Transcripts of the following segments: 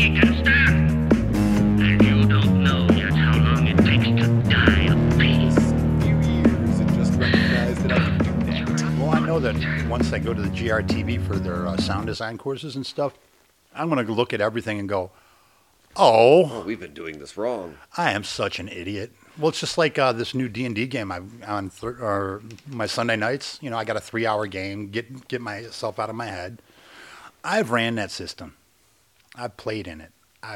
he can stand. And you don't know yet how long it takes to die of peace. Few years and just recognize that I can do that. Well, I know that once I go to the GRTV for their sound design courses and stuff, I'm going to look at everything and go, Oh, we've been doing this wrong. I am such an idiot. Well, it's just like this new D&D game on my Sunday nights. You know, I got a 3-hour game, get myself out of my head. I've ran that system. I've played in it.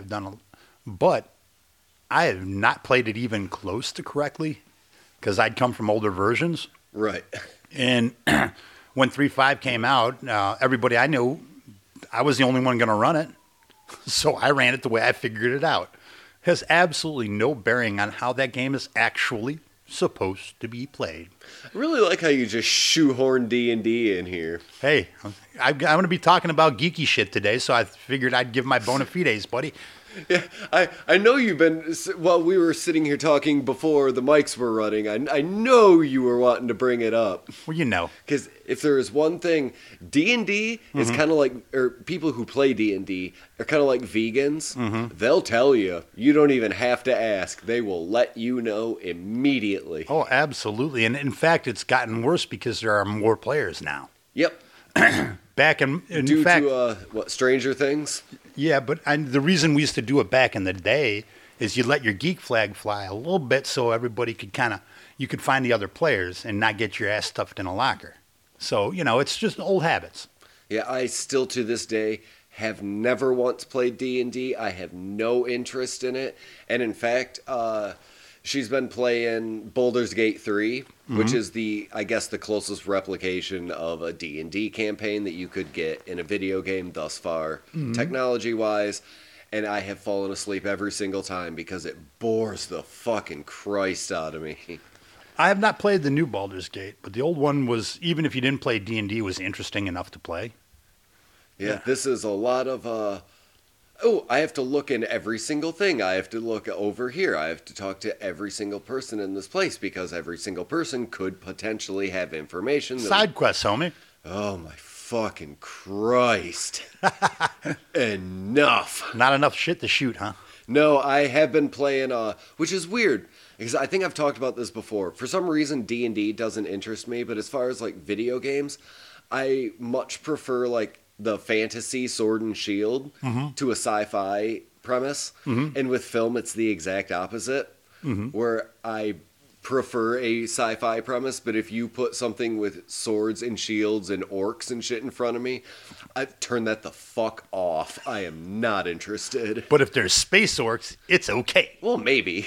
But I have not played it even close to correctly because I'd come from older versions. Right. And when 3.5 came out, everybody I knew, I was the only one going to run it. So I ran it the way I figured it out. It has absolutely no bearing on how that game is actually supposed to be played. I really like how you just shoehorn D&D in here. Hey, I'm going to be talking about geeky shit today, so I figured I'd give my bona fides, buddy. Yeah, I know you've been, while we were sitting here talking before the mics were running, I know you were wanting to bring it up. Well, you know. Because if there is one thing, D&D is kind of like, or people who play D&D are kind of like vegans. They'll tell you. You don't even have to ask. They will let you know immediately. Oh, absolutely. And in fact, it's gotten worse because there are more players now. Yep. Back in Due fact, to, Stranger Things? Yeah, but the reason we used to do it back in the day is you let your geek flag fly a little bit so everybody could you could find the other players and not get your ass stuffed in a locker. So, you know, it's just old habits. Yeah, I still to this day have never once played D&D. I have no interest in it. And in fact, she's been playing Baldur's Gate 3, which is the closest replication of a D&D campaign that you could get in a video game thus far, technology-wise. And I have fallen asleep every single time because it bores the fucking Christ out of me. I have not played the new Baldur's Gate, but the old one was, even if you didn't play D&D, was interesting enough to play. Yeah, this is a lot of... I have to look in every single thing. I have to look over here. I have to talk to every single person in this place because every single person could potentially have information. Side quests, homie. Oh, my fucking Christ. Enough. Not enough shit to shoot, huh? No, I have been playing, which is weird, because I think I've talked about this before. For some reason, D&D doesn't interest me, but as far as, like, video games, I much prefer, like, the fantasy sword and shield to a sci-fi premise. And with film, it's the exact opposite, where I prefer a sci-fi premise, but if you put something with swords and shields and orcs and shit in front of me, I turn that the fuck off. I am not interested. But if there's space orcs, it's okay. Well, maybe.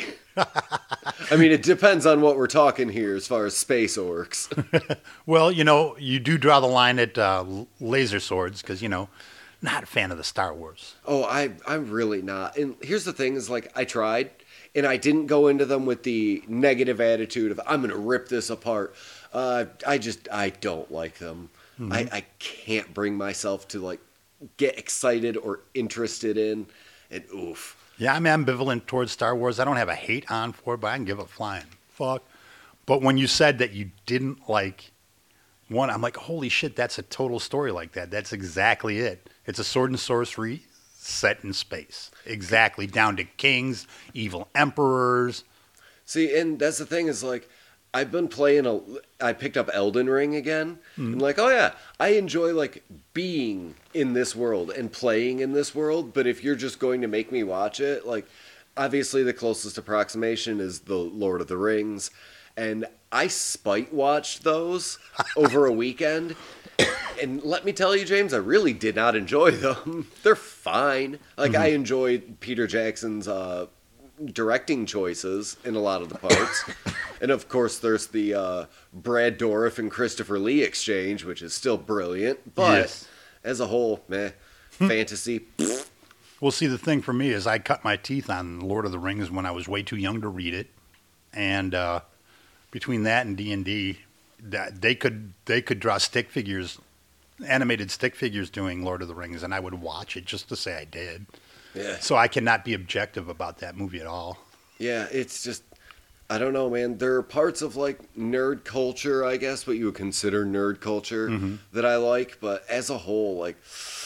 I mean, it depends on what we're talking here as far as space orcs. Well, you know, you do draw the line at laser swords because, you know, not a fan of the Star Wars. Oh, I'm really not. And here's the thing is, like, I tried, and I didn't go into them with the negative attitude of, I'm going to rip this apart. I don't like them. I can't bring myself to, like, get excited or interested in, and oof. Yeah, I'm ambivalent towards Star Wars. I don't have a hate on for it, but I can give a flying fuck. But when you said that you didn't like one, I'm like, holy shit, that's a total story like that. That's exactly it. It's a sword and sorcery set in space. Exactly, down to kings, evil emperors. See, and that's the thing is, like, I've been playing I picked up Elden Ring again. And like, oh yeah, I enjoy, like, being in this world and playing in this world. But if you're just going to make me watch it, like, obviously the closest approximation is the Lord of the Rings. And I spite watched those over a weekend. And let me tell you, James, I really did not enjoy them. They're fine. Like, I enjoyed Peter Jackson's directing choices in a lot of the parts. And of course, there's the Brad Dourif and Christopher Lee exchange, which is still brilliant. But as a whole, meh. Fantasy. Well, see, the thing for me is I cut my teeth on Lord of the Rings when I was way too young to read it. And between that and D&D, they could draw stick figures, animated stick figures doing Lord of the Rings, and I would watch it just to say I did. Yeah. So I cannot be objective about that movie at all. Yeah, it's just, I don't know, man. There are parts of, like, nerd culture, I guess, what you would consider nerd culture that I like, but as a whole, like,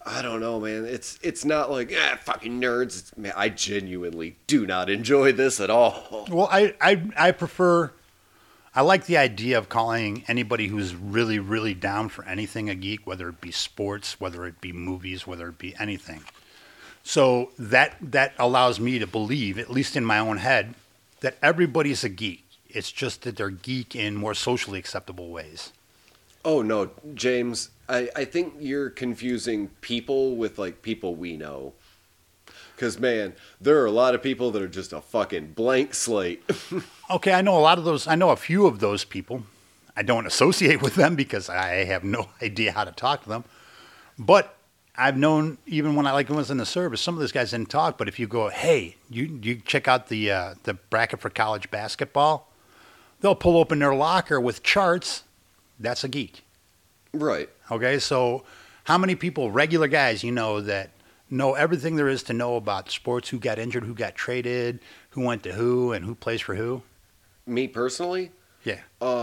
I don't know, man. It's not like fucking nerds. Man, I genuinely do not enjoy this at all. Well, I prefer. I like the idea of calling anybody who's really, really down for anything a geek, whether it be sports, whether it be movies, whether it be anything. So that allows me to believe, at least in my own head, that everybody's a geek. It's just that they're geek in more socially acceptable ways. Oh no, James. I think you're confusing people with like people we know. Because, man, there are a lot of people that are just a fucking blank slate. Okay, I know a lot of those. I know a few of those people. I don't associate with them because I have no idea how to talk to them. But I've known, even when I was in the service, some of those guys didn't talk. But if you go, hey, you check out the bracket for college basketball, they'll pull open their locker with charts. That's a geek. Right. Okay, so how many people, regular guys, you know, that know everything there is to know about sports, who got injured, who got traded, who went to who, and who plays for who? Me personally? Yeah.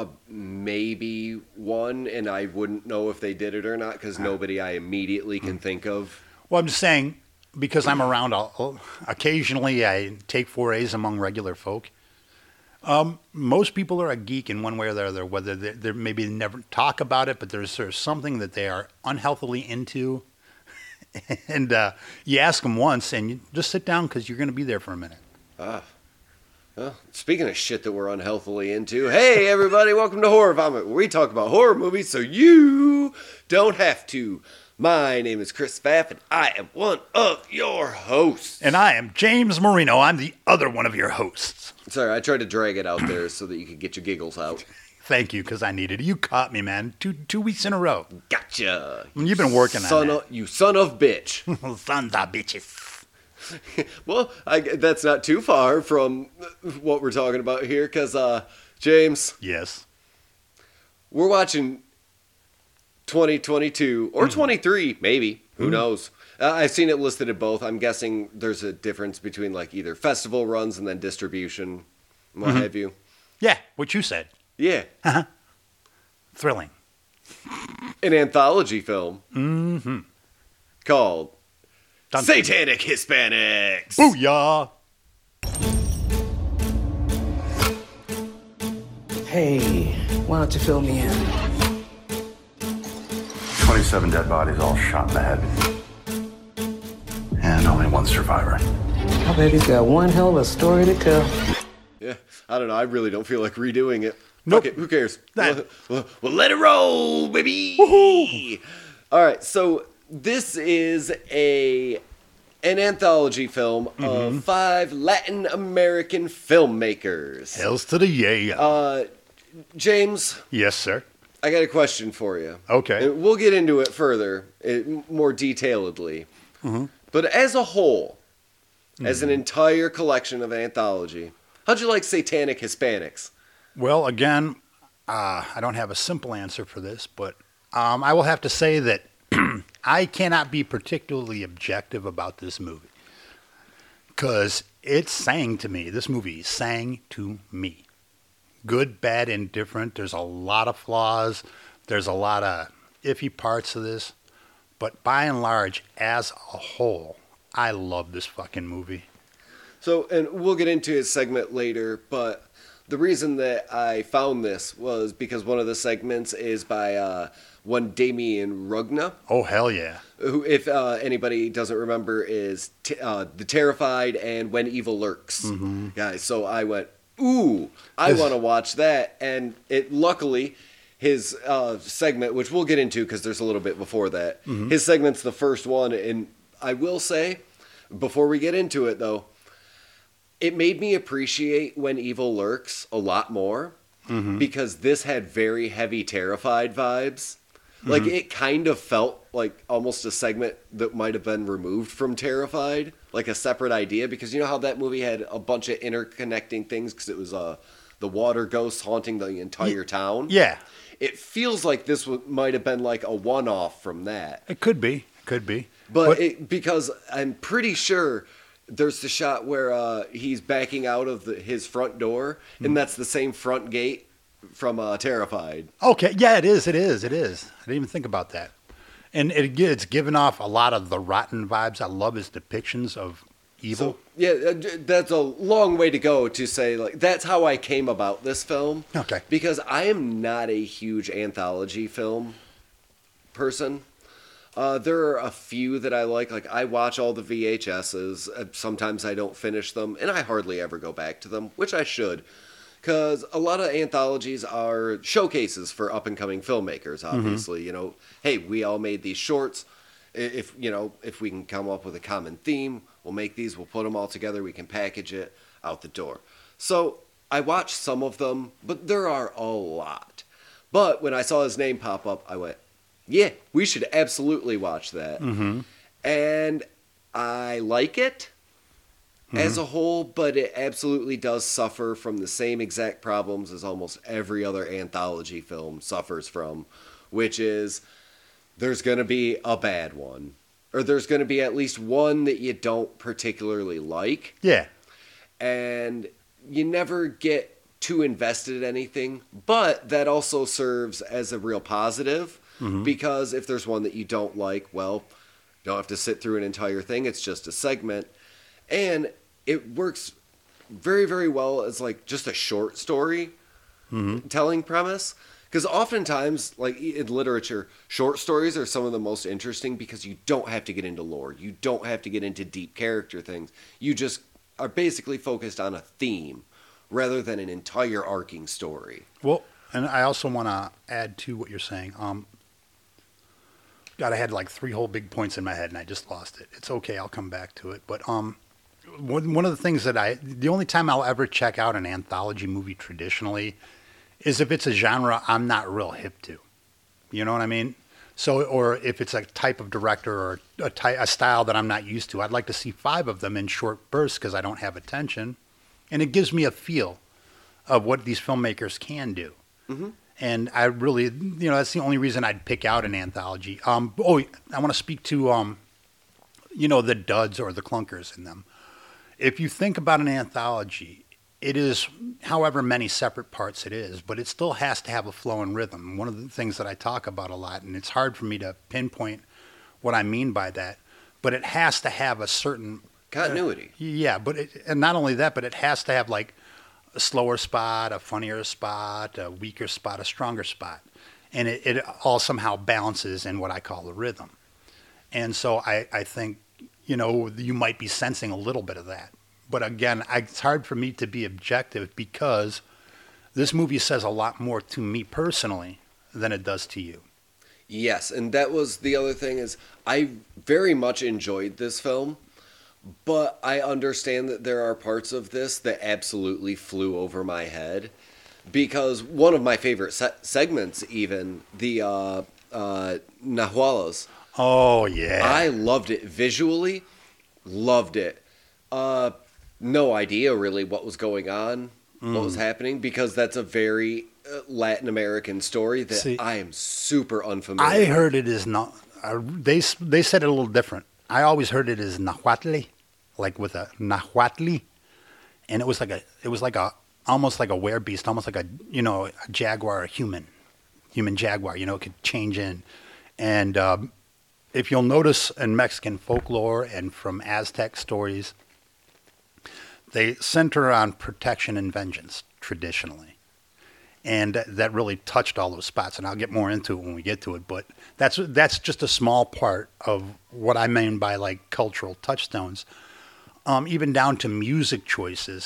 Maybe one, and I wouldn't know if they did it or not because nobody I immediately can think of. Well, I'm just saying, because I'm around, occasionally I take forays among regular folk. Most people are a geek in one way or the other, whether they maybe never talk about it, but there's something that they are unhealthily into. And you ask them once, and you just sit down because you're going to be there for a minute. Well, speaking of shit that we're unhealthily into, hey everybody, welcome to Horror Vomit, where we talk about horror movies so you don't have to. My name is Chris Pfaff, and I am one of your hosts. And I am James Marino. I'm the other one of your hosts. Sorry, I tried to drag it out there so that you could get your giggles out. Thank you, because I needed it. You caught me, man. Two weeks in a row. Gotcha. You've been working on that. You son of bitch. Sons of bitches. Well, that's not too far from what we're talking about here, because, James. Yes. We're watching 2022, or 23, maybe. Who knows? I've seen it listed at both. I'm guessing there's a difference between, like, either festival runs and then distribution, what have you. Yeah, what you said. Yeah. Thrilling. An anthology film called Satanic Hispanics. Booyah! Hey, why don't you fill me in? 27 dead bodies all shot in the head. And only one survivor. I bet he's got one hell of a story to tell. Yeah, I don't know. I really don't feel like redoing it. Nope. Fuck it, who cares? That- Well, let it roll, baby. Woohoo! All right, so this is an anthology film of 5 Latin American filmmakers. Hells to the yeah. James, Yes, sir. I got a question for you. Okay. And we'll get into it further, more detailedly. But as a whole, as an entire collection of anthology, how'd you like Satanic Hispanics? Well, again, I don't have a simple answer for this, but I will have to say that I cannot be particularly objective about this movie because it sang to me. This movie sang to me. Good, bad, indifferent. There's a lot of flaws. There's a lot of iffy parts of this. But by and large, as a whole, I love this fucking movie. So, and we'll get into his segment later, but the reason that I found this was because one of the segments is by one Damien Rugna. Oh, hell yeah. Who, if anybody doesn't remember, is The Terrified and When Evil Lurks. Guys, so I went, ooh, I want to watch that. And it luckily, his segment, which we'll get into because there's a little bit before that, his segment's the first one. And I will say, before we get into it, though, it made me appreciate When Evil Lurks a lot more because this had very heavy Terrified vibes. Like, it kind of felt like almost a segment that might have been removed from Terrified, like a separate idea, because you know how that movie had a bunch of interconnecting things because it was the water ghosts haunting the entire town? Yeah. It feels like this might have been like a one-off from that. It could be. Could be. But because I'm pretty sure there's the shot where he's backing out of his front door, and that's the same front gate from Terrified. Okay, yeah, it is. I didn't even think about that. And it's given off a lot of the rotten vibes. I love his depictions of evil. So, yeah, that's a long way to go to say, like, that's how I came about this film. Okay. Because I am not a huge anthology film person. There are a few that I like. Like, I watch all the VHSs. Sometimes I don't finish them, and I hardly ever go back to them, which I should. Because a lot of anthologies are showcases for up-and-coming filmmakers, obviously. You know, hey, we all made these shorts. If we can come up with a common theme, we'll make these, we'll put them all together, we can package it out the door. So I watched some of them, but there are a lot. But when I saw his name pop up, I went, yeah, we should absolutely watch that. Mm-hmm. And I like it as a whole, but it absolutely does suffer from the same exact problems as almost every other anthology film suffers from, which is there's going to be a bad one, or there's going to be at least one that you don't particularly like. Yeah. And you never get too invested in anything, but that also serves as a real positive, because if there's one that you don't like, well, you don't have to sit through an entire thing. It's just a segment. And it works very, very well as like just a short story telling premise. Because oftentimes, like in literature, short stories are some of the most interesting because you don't have to get into lore. You don't have to get into deep character things. You just are basically focused on a theme rather than an entire arcing story. Well, and I also want to add to what you're saying. God, I had like 3 whole big points in my head and I just lost it. It's okay, I'll come back to it. But one of the things the only time I'll ever check out an anthology movie traditionally is if it's a genre I'm not real hip to. You know what I mean? So, or if it's a type of director or a style that I'm not used to, I'd like to see 5 of them in short bursts because I don't have attention. And it gives me a feel of what these filmmakers can do. Mm-hmm. And I really, that's the only reason I'd pick out an anthology. I want to speak to, the duds or the clunkers in them. If you think about an anthology, it is however many separate parts it is, but it still has to have a flow and rhythm. One of the things that I talk about a lot, and it's hard for me to pinpoint what I mean by that, but it has to have a certain continuity. And not only that, but it has to have like a slower spot, a funnier spot, a weaker spot, a stronger spot. And it all somehow balances in what I call the rhythm. And so I think, you might be sensing a little bit of that. But again, it's hard for me to be objective because this movie says a lot more to me personally than it does to you. Yes, and that was the other thing is I very much enjoyed this film, but I understand that there are parts of this that absolutely flew over my head because one of my favorite segments, even the Nahualas. Oh yeah, I loved it visually, loved it. No idea really what was going on, what was happening, because that's a very Latin American story that I am super unfamiliar with. I heard it is not. They said it a little different. I always heard it as Nahuatl, like with a Nahuatl, and it was like a almost like a werebeast, almost like a jaguar, a human jaguar. It could change in, and if you'll notice in Mexican folklore and from Aztec stories, they center on protection and vengeance traditionally. And that really touched all those spots. And I'll get more into it when we get to it. But that's just a small part of what I mean by like cultural touchstones. Even down to music choices.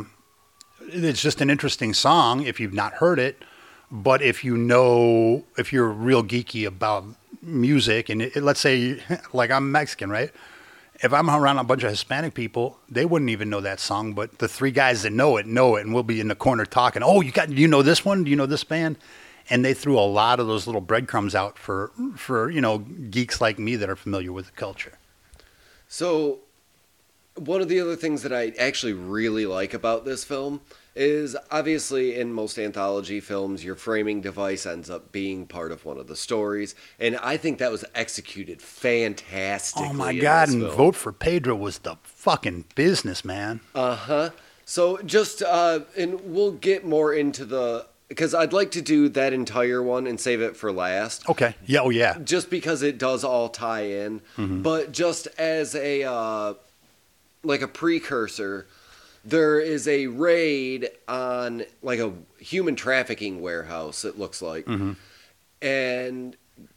It's just an interesting song if you've not heard it. But if you're real geeky about music, and let's say, like I'm Mexican, right? If I'm around a bunch of Hispanic people, they wouldn't even know that song. But the 3 guys that know it, and we'll be in the corner talking. Oh, you know this one? Do you know this band? And they threw a lot of those little breadcrumbs out for geeks like me that are familiar with the culture. So, one of the other things that I actually really like about this film is obviously in most anthology films, your framing device ends up being part of one of the stories. And I think that was executed fantastically. Oh my God, and Vote for Pedro was the fucking business, man. Uh-huh. So just, and we'll get more into the because I'd like to do that entire one and save it for last. Okay. Yeah. Oh, yeah. Just because it does all tie in. But just as a like a precursor, there is a raid on like a human trafficking warehouse, it looks like. And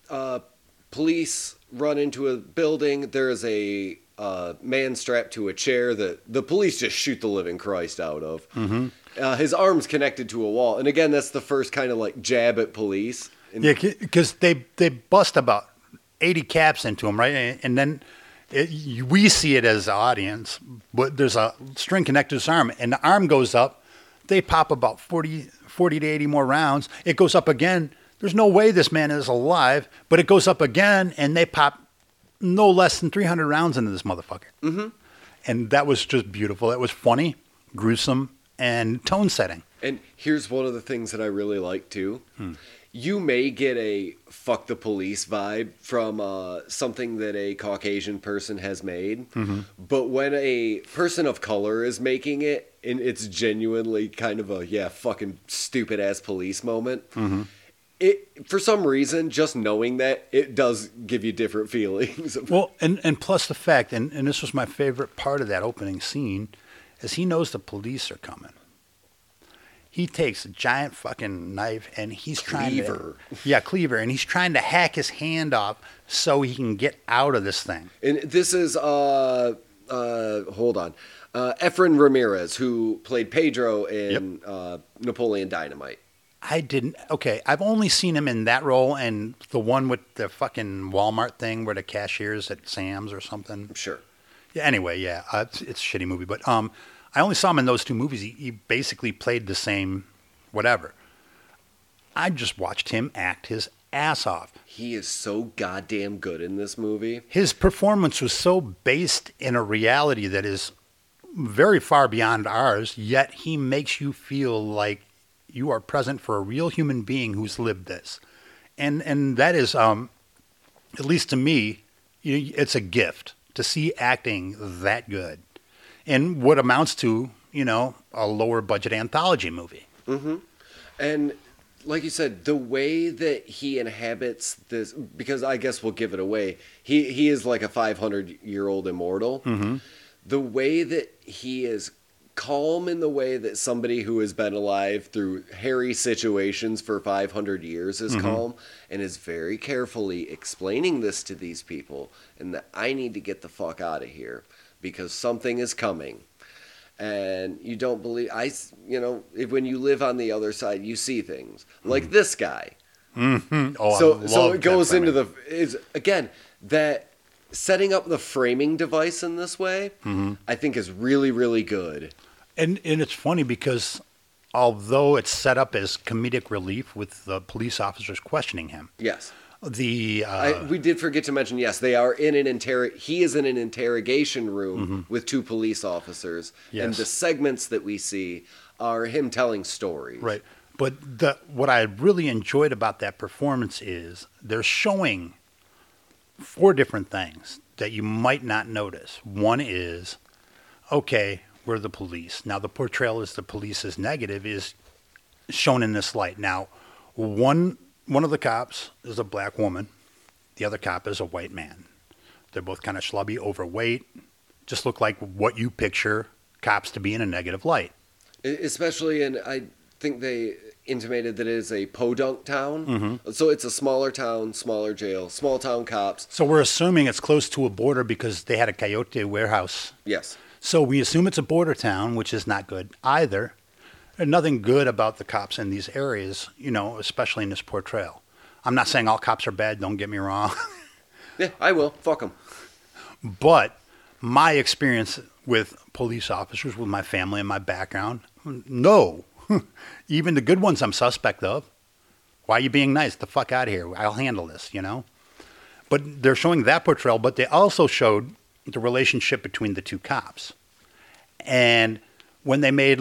police run into a building. There is a man strapped to a chair that the police just shoot the living Christ out of. His arm's connected to a wall. And again, that's the first kind of like jab at police. And Yeah, because they bust about 80 caps into him, right? And then we see it as the audience, but there's a string connected to his arm, and the arm goes up. They pop about 40 to 80 more rounds. It goes up again. There's no way this man is alive, but it goes up again, and they pop no less than 300 rounds into this motherfucker. And that was just beautiful. That was funny, gruesome, and tone setting. And here's one of the things that I really like too. You may get a fuck the police vibe from something that a Caucasian person has made. But when a person of color is making it, and it's genuinely kind of a, fucking stupid ass police moment, it, for some reason, just knowing that, it does give you different feelings. Well, and plus the fact, and this was my favorite part of that opening scene, is he knows the police are coming. He takes a giant fucking knife and he's trying to... Cleaver. And he's trying to hack his hand off so he can get out of this thing. And this is, hold on, Efren Ramirez, who played Pedro in Napoleon Dynamite. I've only seen him in that role and the one with the fucking Walmart thing where the cashier's at Sam's or something. Sure. Yeah. Anyway, it's a shitty movie, but I only saw him in those two movies. He basically played the same whatever. I just watched him act his ass off. He is so goddamn good in this movie. His performance was so based in a reality that is very far beyond ours, yet he makes you feel like you are present for a real human being who's lived this. And that is, at least to me, it's a gift to see acting that good. And what amounts to, a lower budget anthology movie. And like you said, the way that he inhabits this, because I guess we'll give it away, he is like a 500-year-old immortal. The way that he is calm in the way that somebody who has been alive through hairy situations for 500 years is calm, and is very carefully explaining this to these people, and that I need to get the fuck out of here because something is coming. And you don't believe, when you live on the other side, you see things like this guy. Oh, so it goes into again, that setting up the framing device in this way, I think is really, really good. And it's funny because although it's set up as comedic relief with the police officers questioning him. Yes. We did forget to mention, yes, they are in he is in an interrogation room with two police officers. Yes. And the segments that we see are him telling stories. Right. But what I really enjoyed about that performance is they're showing 4 different things that you might not notice. One is, okay, we're the police. Now, the portrayal as the police is negative is shown in this light. Now, one of the cops is a black woman. The other cop is a white man. They're both kind of schlubby, overweight, just look like what you picture cops to be in a negative light. Especially, and I think they intimated that it is a podunk town. So it's a smaller town, smaller jail, small town cops. So we're assuming it's close to a border because they had a Coyote warehouse. Yes. So we assume it's a border town, which is not good either. There's nothing good about the cops in these areas, especially in this portrayal. I'm not saying all cops are bad, don't get me wrong. Yeah, I will. Fuck them. But my experience with police officers, with my family and my background, no. Even the good ones I'm suspect of. Why are you being nice? The fuck out of here. I'll handle this, But they're showing that portrayal, but they also showed the relationship between the two cops. And when they made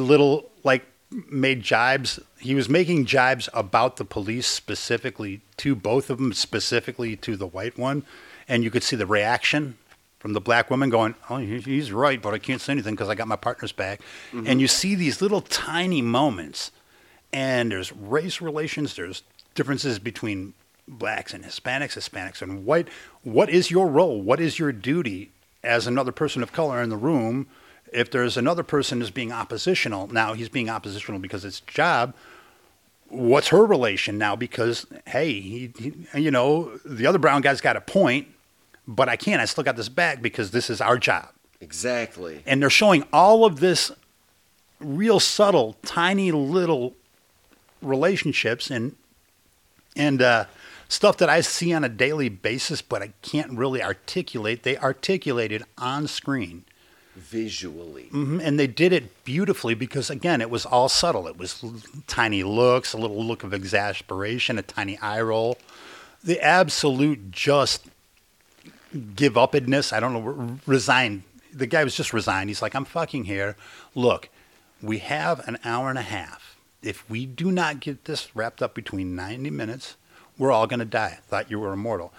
jibes, he was making jibes about the police specifically to both of them, specifically to the white one. And you could see the reaction from the black woman going, oh, he's right, but I can't say anything because I got my partner's back. And you see these little tiny moments. And there's race relations. There's differences between blacks and Hispanics and white. What is your role? What is your duty as another person of color in the room? If there's another person who's being oppositional, now he's being oppositional because it's a job. What's her relation now? Because, hey, he the other brown guy's got a point, but I can't. I still got this back because this is our job. Exactly. And they're showing all of this real subtle, tiny little relationships and stuff that I see on a daily basis, but I can't really articulate. They articulated on screen. Visually. And they did it beautifully because, again, it was all subtle. It was tiny looks, a little look of exasperation, a tiny eye roll. The absolute just give upness. I don't know, resigned. The guy was just resigned. He's like, I'm fucking here. Look, we have an hour and a half. If we do not get this wrapped up between 90 minutes, we're all going to die. I thought you were immortal.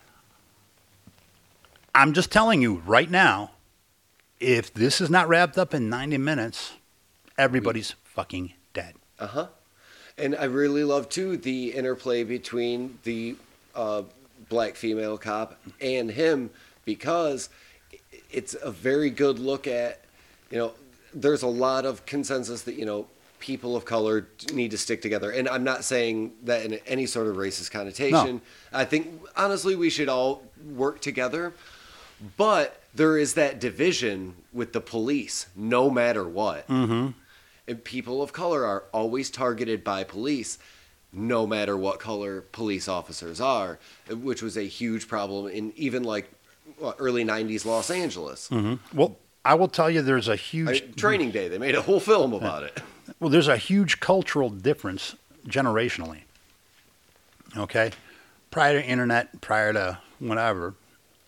I'm just telling you right now, if this is not wrapped up in 90 minutes, everybody's fucking dead. Uh-huh. And I really love, too, the interplay between the black female cop and him, because it's a very good look at, there's a lot of consensus that, people of color need to stick together. And I'm not saying that in any sort of racist connotation. No. I think, honestly, we should all work together. But there is that division with the police, no matter what. Mm-hmm. And people of color are always targeted by police, no matter what color police officers are, which was a huge problem in even early 90s Los Angeles. Mm-hmm. Well, I will tell you there's a huge... Training Day, they made a whole film about it. Well, there's a huge cultural difference generationally. Okay? Prior to internet, prior to whatever,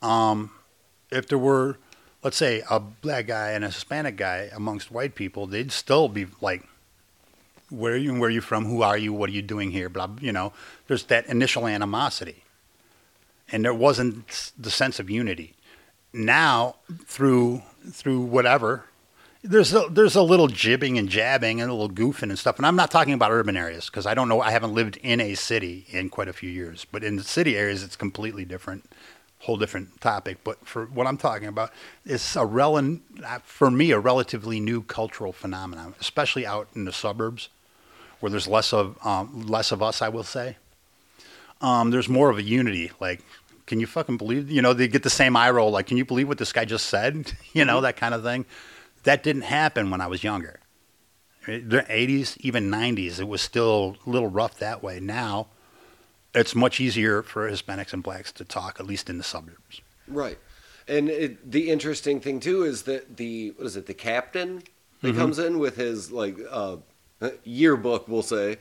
if there were, let's say, a black guy and a Hispanic guy amongst white people, they'd still be like, where are you from? Who are you? What are you doing here? Blah, there's that initial animosity. And there wasn't the sense of unity. Now, through whatever, there's a little jibbing and jabbing and a little goofing and stuff. And I'm not talking about urban areas because I don't know. I haven't lived in a city in quite a few years. But in the city areas, it's completely different. Whole different topic, but for what I'm talking about, it's for me a relatively new cultural phenomenon, especially out in the suburbs, where there's less of us. I will say, there's more of a unity. Like, can you fucking believe? They get the same eye roll. Like, can you believe what this guy just said? That kind of thing. That didn't happen when I was younger. The 80s, even 90s, it was still a little rough that way. Now, it's much easier for Hispanics and blacks to talk, at least in the suburbs. Right. And the interesting thing, too, is that the captain that comes in with his, yearbook, we'll say,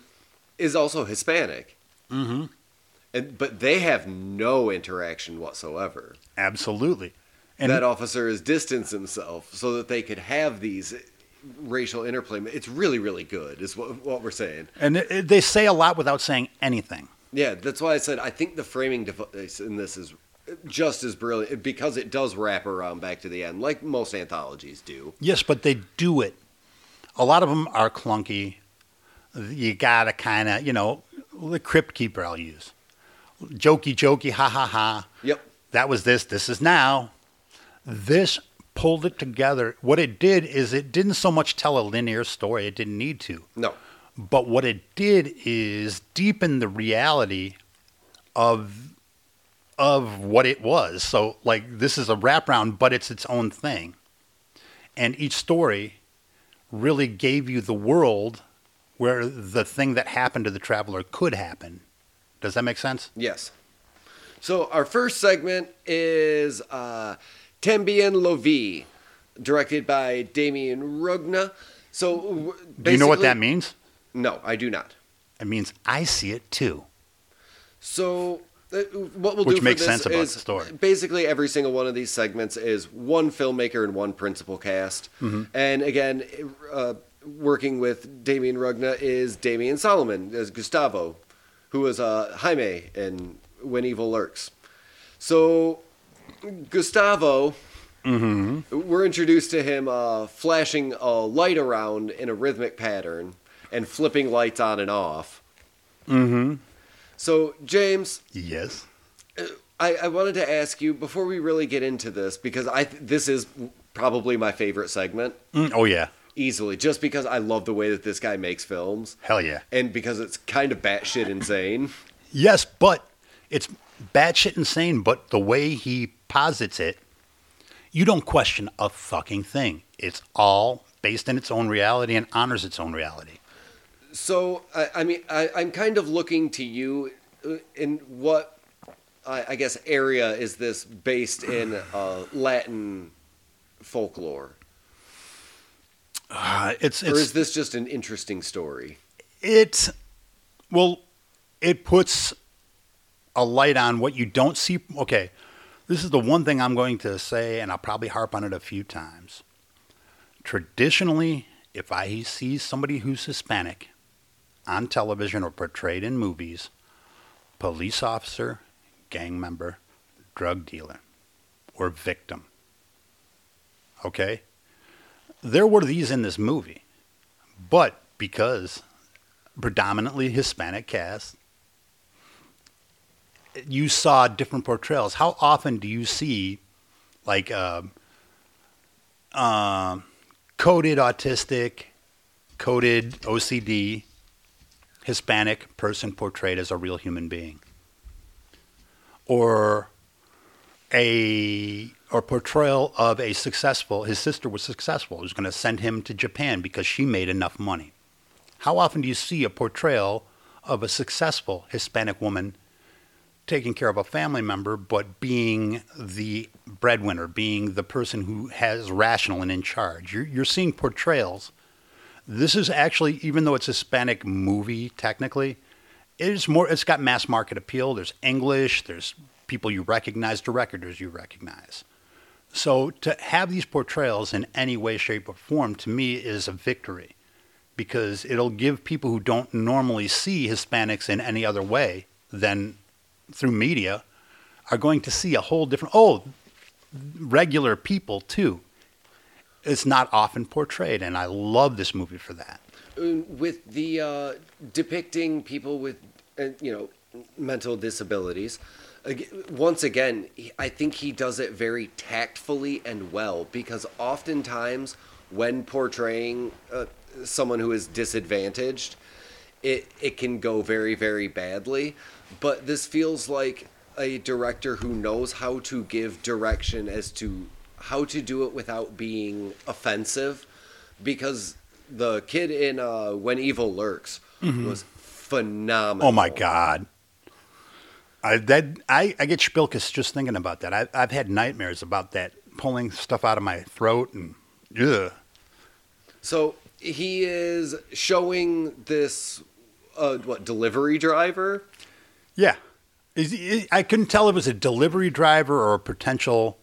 is also Hispanic. Mm-hmm. But they have no interaction whatsoever. Absolutely. And that officer has distanced himself so that they could have these racial interplay. It's really, really good, is what we're saying. And they say a lot without saying anything. Yeah, that's why I said I think the framing device in this is just as brilliant because it does wrap around back to the end, like most anthologies do. Yes, but they do it. A lot of them are clunky. You gotta kind of, the Crypt Keeper I'll use. Jokey, ha ha ha. Yep. That was this is now. This pulled it together. What it did is it didn't so much tell a linear story. It didn't need to. No. But what it did is deepen the reality of what it was. So, this is a wraparound, but it's its own thing. And each story really gave you the world where the thing that happened to the traveler could happen. Does that make sense? Yes. So our first segment is Tambien Lovie, directed by Damien Rugna. So do you know what that means? No, I do not. It means I see it too. So what we'll Which do makes for this sense about is the story. Basically every single one of these segments is one filmmaker and one principal cast. Mm-hmm. And again, working with Damien Rugna is Damien Solomon as Gustavo, who was Jaime in When Evil Lurks. So Gustavo, mm-hmm. we're introduced to him flashing a light around in a rhythmic pattern. and flipping lights on and off. Mm-hmm. So, James, Yes. I wanted to ask you, before we really get into this, because this is probably my favorite segment, Oh, yeah. easily, just because I love the way that this guy makes films, Hell yeah. and because it's kind of batshit insane. Yes, but it's batshit insane, but the way he posits it, you don't question a fucking thing. It's all based in its own reality and honors its own reality. So, I'm kind of looking to you in what, I guess, area is this based in Latin folklore? Or is this just an interesting story? It puts a light on what you don't see. Okay, this is the one thing I'm going to say, and I'll probably harp on it a few times. Traditionally, if I see somebody who's Hispanic on television or portrayed in movies, police officer, gang member, drug dealer, or victim. Okay? There were these in this movie, but because predominantly Hispanic cast, you saw different portrayals. How often do you see, like, coded autistic, coded OCD, Hispanic person portrayed as a real human being? Or portrayal of a successful, his sister was successful, who's going to send him to Japan because she made enough money. How often do you see a portrayal of a successful Hispanic woman taking care of a family member, but being the breadwinner, being the person who has rational and in charge? You're seeing portrayals. This is actually, even though it's a Hispanic movie, technically, it's got mass market appeal. There's English, there's people you recognize, directors you recognize. So to have these portrayals in any way, shape, or form, to me, is a victory, because it'll give people who don't normally see Hispanics in any other way than through media are going to see a whole different, regular people too. It's not often portrayed, and I love this movie for that. With the depicting people with, mental disabilities, once again, I think he does it very tactfully and well, because oftentimes when portraying someone who is disadvantaged, it can go very, very badly. But this feels like a director who knows how to give direction as to how to do it without being offensive, because the kid in When Evil Lurks was phenomenal. Oh my God. I get Spilkus just thinking about that. I've had nightmares about that, pulling stuff out of my throat and ugh. So he is showing this delivery driver. Yeah. I couldn't tell if it was a delivery driver or a potential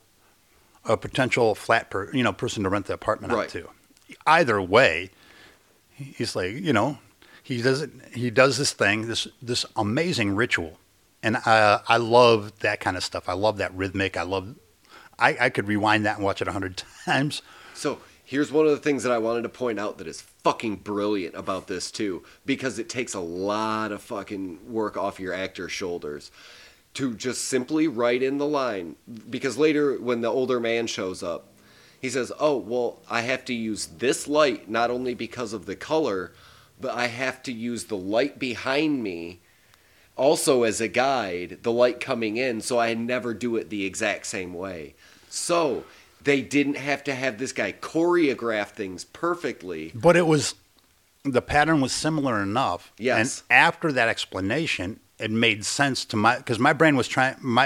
flat person to rent the apartment out to. Either way, he's like, he does this thing, this amazing ritual. And I love that kind of stuff. I love that rhythmic. I could rewind that and watch it 100 times. So here's one of the things that I wanted to point out that is fucking brilliant about this too, because it takes a lot of fucking work off your actor's shoulders to just simply write in the line. Because later when the older man shows up, he says, oh, well, I have to use this light not only because of the color, but I have to use the light behind me also as a guide, the light coming in, so I never do it the exact same way. So they didn't have to have this guy choreograph things perfectly. But the pattern was similar enough. Yes. And after that explanation, it made sense to because my brain was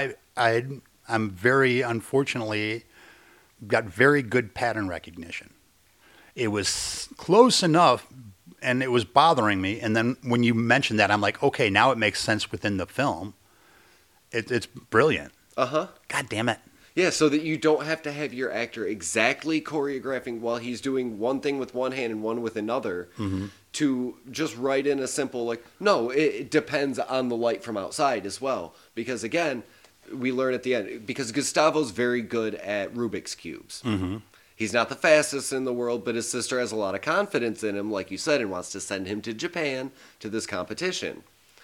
I'm very, unfortunately, got very good pattern recognition. It was close enough, and it was bothering me. And then when you mentioned that, I'm like, okay, now it makes sense within the film. It's brilliant. Uh-huh. God damn it. Yeah, so that you don't have to have your actor exactly choreographing while he's doing one thing with one hand and one with another, to just write in a simple, no, it depends on the light from outside as well. Because again, we learn at the end, because Gustavo's very good at Rubik's Cubes. He's not the fastest in the world, but his sister has a lot of confidence in him, like you said, and wants to send him to Japan to this competition.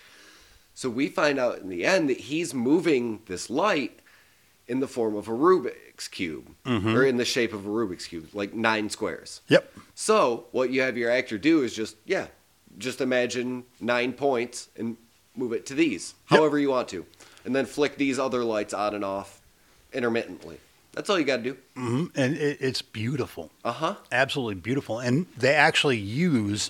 So we find out in the end that he's moving this light in the form of a Rubik's Cube, or in the shape of a Rubik's Cube, like 9 squares. Yep. So what you have your actor do is just imagine 9 points and move it to these, however you want to. And then flick these other lights on and off intermittently. That's all you got to do. Mm-hmm. And it's beautiful. Uh-huh. Absolutely beautiful. And they actually use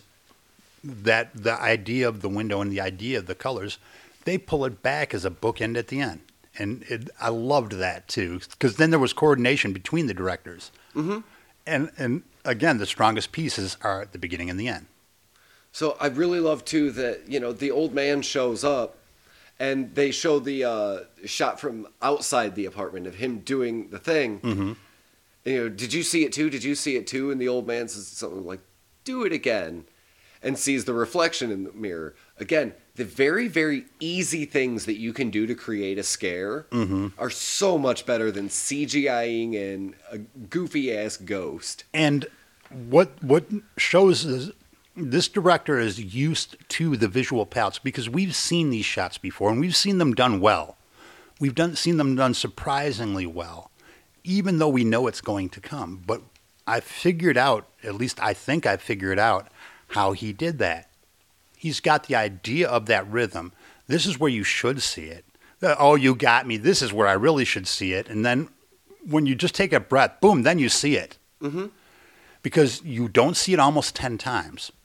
the idea of the window and the idea of the colors. They pull it back as a bookend at the end. And I loved that, too, because then there was coordination between the directors. Mm-hmm. And again, the strongest pieces are at the beginning and the end. So I really love, too, that, the old man shows up, and they show the shot from outside the apartment of him doing the thing. Mm-hmm. And, did you see it, too? Did you see it, too? And the old man says something like, do it again, and sees the reflection in the mirror. Again, the very, very easy things that you can do to create a scare are so much better than CGIing in a goofy-ass ghost. And what shows is this director is used to the visual palettes because we've seen these shots before, and we've seen them done well. We've seen them done surprisingly well, even though we know it's going to come. But I figured out, at least I think I figured out, how he did that. He's got the idea of that rhythm. This is where you should see it. Oh, you got me. This is where I really should see it. And then when you just take a breath, boom, then you see it. Mm-hmm. Because you don't see it almost 10 times.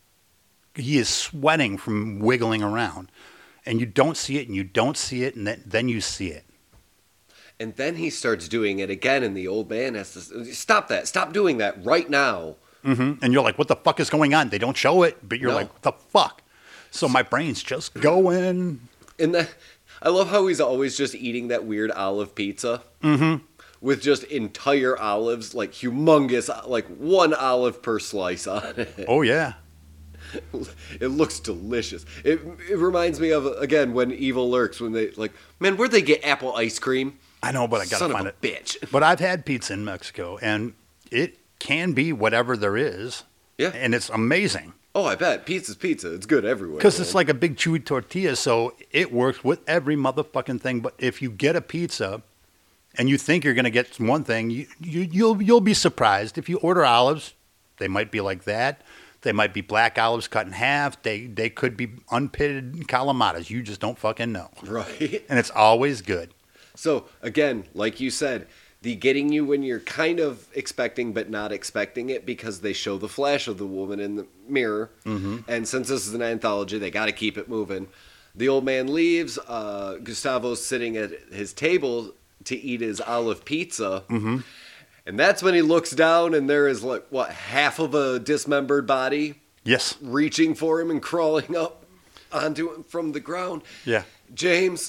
He is sweating from wiggling around. And you don't see it, and you don't see it, and then you see it. And then he starts doing it again, and the old man has to, stop that. Stop doing that right now. Mm-hmm. And you're like, what the fuck is going on? They don't show it, but you're like, what the fuck? So my brain's just going. And I love how he's always just eating that weird olive pizza. Mm-hmm. With just entire olives, like humongous, like 1 olive per slice on it. Oh, yeah. It looks delicious. It reminds me of, again, when Evil Lurks, when they, like, man, where'd they get apple ice cream? I know, but I gotta find it. Bitch. But I've had pizza in Mexico, and it can be whatever there is. Yeah. And it's amazing. Oh, I bet. Pizza's pizza. It's good everywhere. Because it's like a big chewy tortilla, so it works with every motherfucking thing. But if you get a pizza and you think you're going to get one thing, you'll be surprised. If you order olives, they might be like that. They might be black olives cut in half. They could be unpitted calamatas. You just don't fucking know. Right. And it's always good. So, again, like you said, the getting you when you're kind of expecting but not expecting it, because they show the flash of the woman in the mirror. Mm-hmm. And since this is an anthology, they got to keep it moving. The old man leaves. Gustavo's sitting at his table to eat his olive pizza. Mm-hmm. And that's when he looks down and there is, like, what, half of a dismembered body? Yes. Reaching for him and crawling up onto him from the ground. Yeah. James,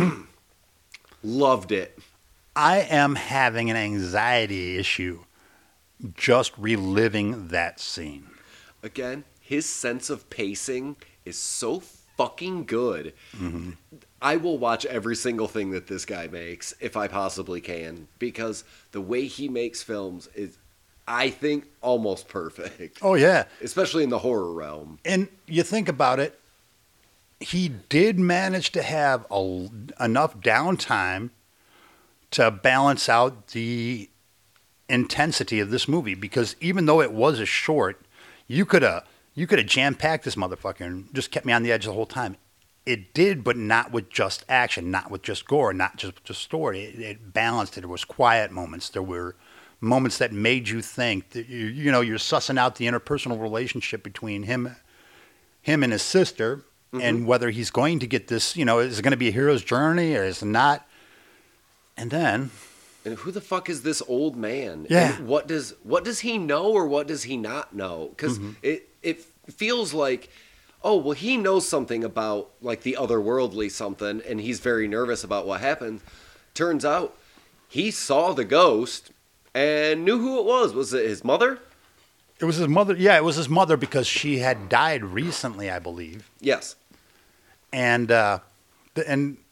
loved it. I am having an anxiety issue just reliving that scene. Again, his sense of pacing is so fucking good. Mm-hmm. I will watch every single thing that this guy makes if I possibly can, because the way he makes films is, I think, almost perfect. Oh, yeah. Especially in the horror realm. And you think about it, he did manage to have enough downtime to balance out the intensity of this movie, because even though it was a short, you could have jam-packed this motherfucker and just kept me on the edge the whole time. It did, but not with just action, not with just gore, not just story. It balanced it. There was quiet moments. There were moments that made you think that you're sussing out the interpersonal relationship between him and his sister, mm-hmm. and whether he's going to get this. Is it going to be a hero's journey or is it not? And then, and who the fuck is this old man? Yeah. And what does he know or what does he not know? Because mm-hmm. it feels like, oh, well, he knows something about, like, the otherworldly something, and he's very nervous about what happened. Turns out he saw the ghost and knew who it was. Was it his mother? It was his mother. Yeah, it was his mother, because she had died recently, I believe. Yes. And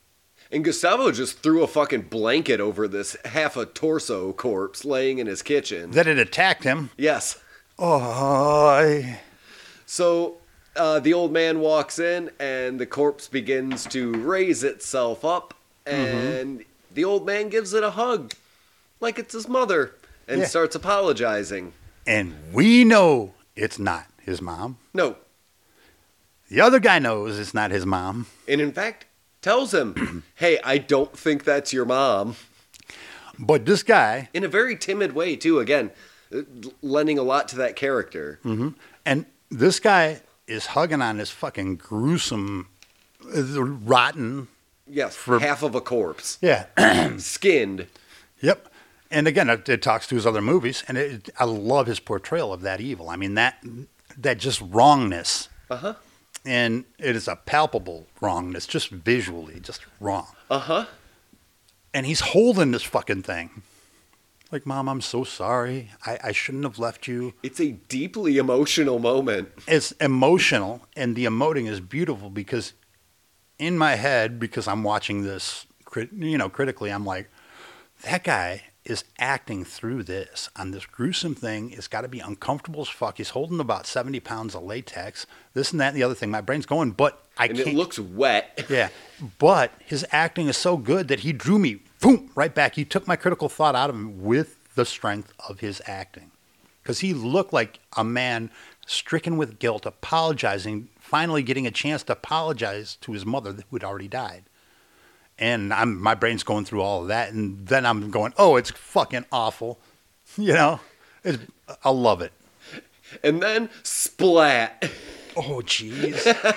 And Gustavo just threw a fucking blanket over this half a torso corpse laying in his kitchen. That it attacked him. Yes. Oh, So the old man walks in, and the corpse begins to raise itself up, and the old man gives it a hug, like it's his mother, and Yeah. starts apologizing. and we know it's not his mom. No, The other guy knows it's not his mom. and in fact, tells him, hey, I don't think that's your mom. But this guy, In a very timid way, too, again, lending a lot to that character. and this guy is hugging on this fucking gruesome, rotten. Yes, For- half of a corpse. Yeah. Skinned. Yep. And again, it talks to his other movies, and I love his portrayal of that evil. I mean, that just wrongness. Uh-huh. And it is a palpable wrongness, just visually, just wrong. Uh-huh. And he's holding this fucking thing. Like, Mom, I'm so sorry. I shouldn't have left you. It's a deeply emotional moment. It's emotional, and the emoting is beautiful because in my head, because I'm watching this, critically, I'm like, that guy is acting through this on this gruesome thing. It's got to be uncomfortable as fuck. He's holding about 70 pounds of latex, this and that and the other thing. My brain's going, but I And can't. it looks wet. Yeah, but his acting is so good that he drew me, boom, right back. He took my critical thought out of him with the strength of his acting. Because he looked like a man stricken with guilt, apologizing, finally getting a chance to apologize to his mother who had already died. And my brain's going through all of that, and then I'm going, oh, it's fucking awful. I love it. And then splat. Oh, jeez.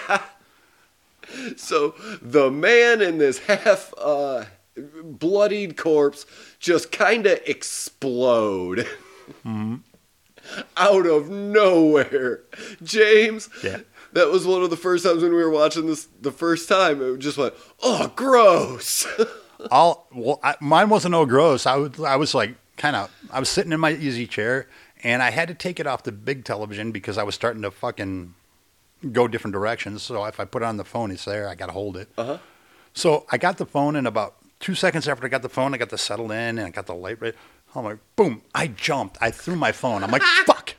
So the man in this half bloodied corpse just kind of explode out of nowhere. James, Yeah. that was one of the first times when we were watching this the first time. It just went, oh, gross. Mine wasn't no gross. I was like I was sitting in my easy chair, and I had to take it off the big television because I was starting to fucking go different directions. So if I put it on the phone, it's there. I got to hold it. Uh-huh. So I got the phone, and about 2 seconds after I got the phone, I got the settled in, and I got the light right. I'm like, boom! I jumped. I threw my phone. I'm like, fuck!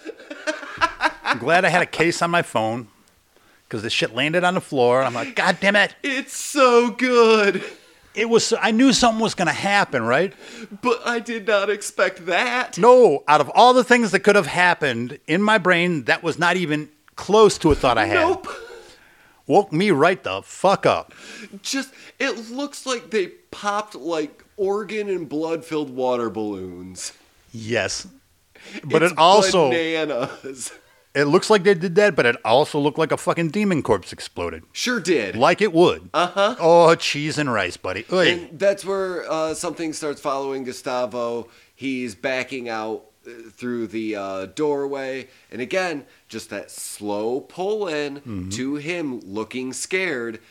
I'm glad I had a case on my phone because the shit landed on the floor. I'm like, God damn it! It's so good. It was. I knew something was going to happen, right? But I did not expect that. No, out of all the things that could have happened in my brain, that was not even close to a thought I had. Nope. Woke me right the fuck up. Just, it looks like they popped like organ and blood-filled water balloons. Yes. But It's it also, bananas. it looks like they did that, but it also looked like a fucking demon corpse exploded. Sure did. Like it would. Uh-huh. Oh, cheese and rice, buddy. Oy. And that's where something starts following Gustavo. He's backing out through the doorway. And again, just that slow pull in to him looking scared.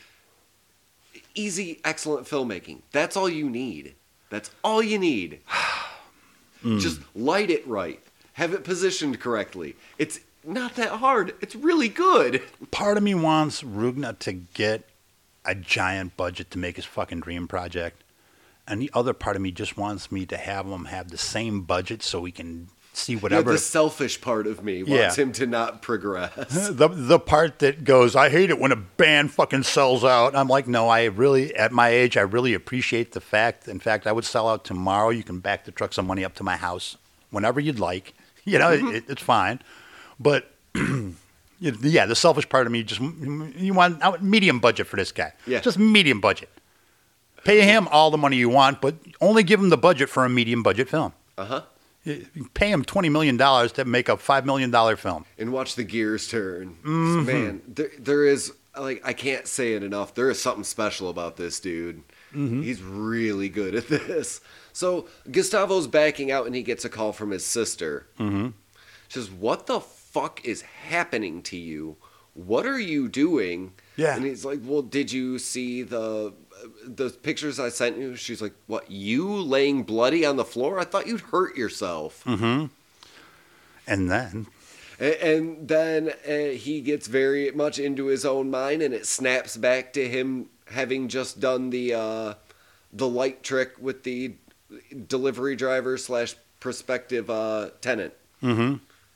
Easy, excellent filmmaking. That's all you need. That's all you need. Just light it right. Have it positioned correctly. It's not that hard. It's really good. Part of me wants Rugna to get a giant budget to make his fucking dream project. And the other part of me just wants me to have him have the same budget so we can see Yeah, whatever. the selfish part of me wants him to not progress. The part that goes, I hate it when a band fucking sells out. I'm like, no, at my age, I really appreciate the fact. In fact, I would sell out tomorrow. You can back the truck some money up to my house whenever you'd like. It's fine. But yeah, the selfish part of me you want medium budget for this guy. Yeah. Just medium budget. Pay him all the money you want, but only give him the budget for a medium budget film. Uh-huh. You pay him $20 million to make a $5 million film. And watch the gears turn. Man, there is, like, I can't say it enough. There is something special about this dude. He's really good at this. So Gustavo's backing out and he gets a call from his sister. She says, what the fuck is happening to you? What are you doing? Yeah. And he's like, well, did you see the pictures I sent you? She's like, what, you laying bloody on the floor? I thought you'd hurt yourself. And then... And then he gets very much into his own mind, and it snaps back to him having just done the light trick with the delivery driver / prospective tenant. Mm-hmm.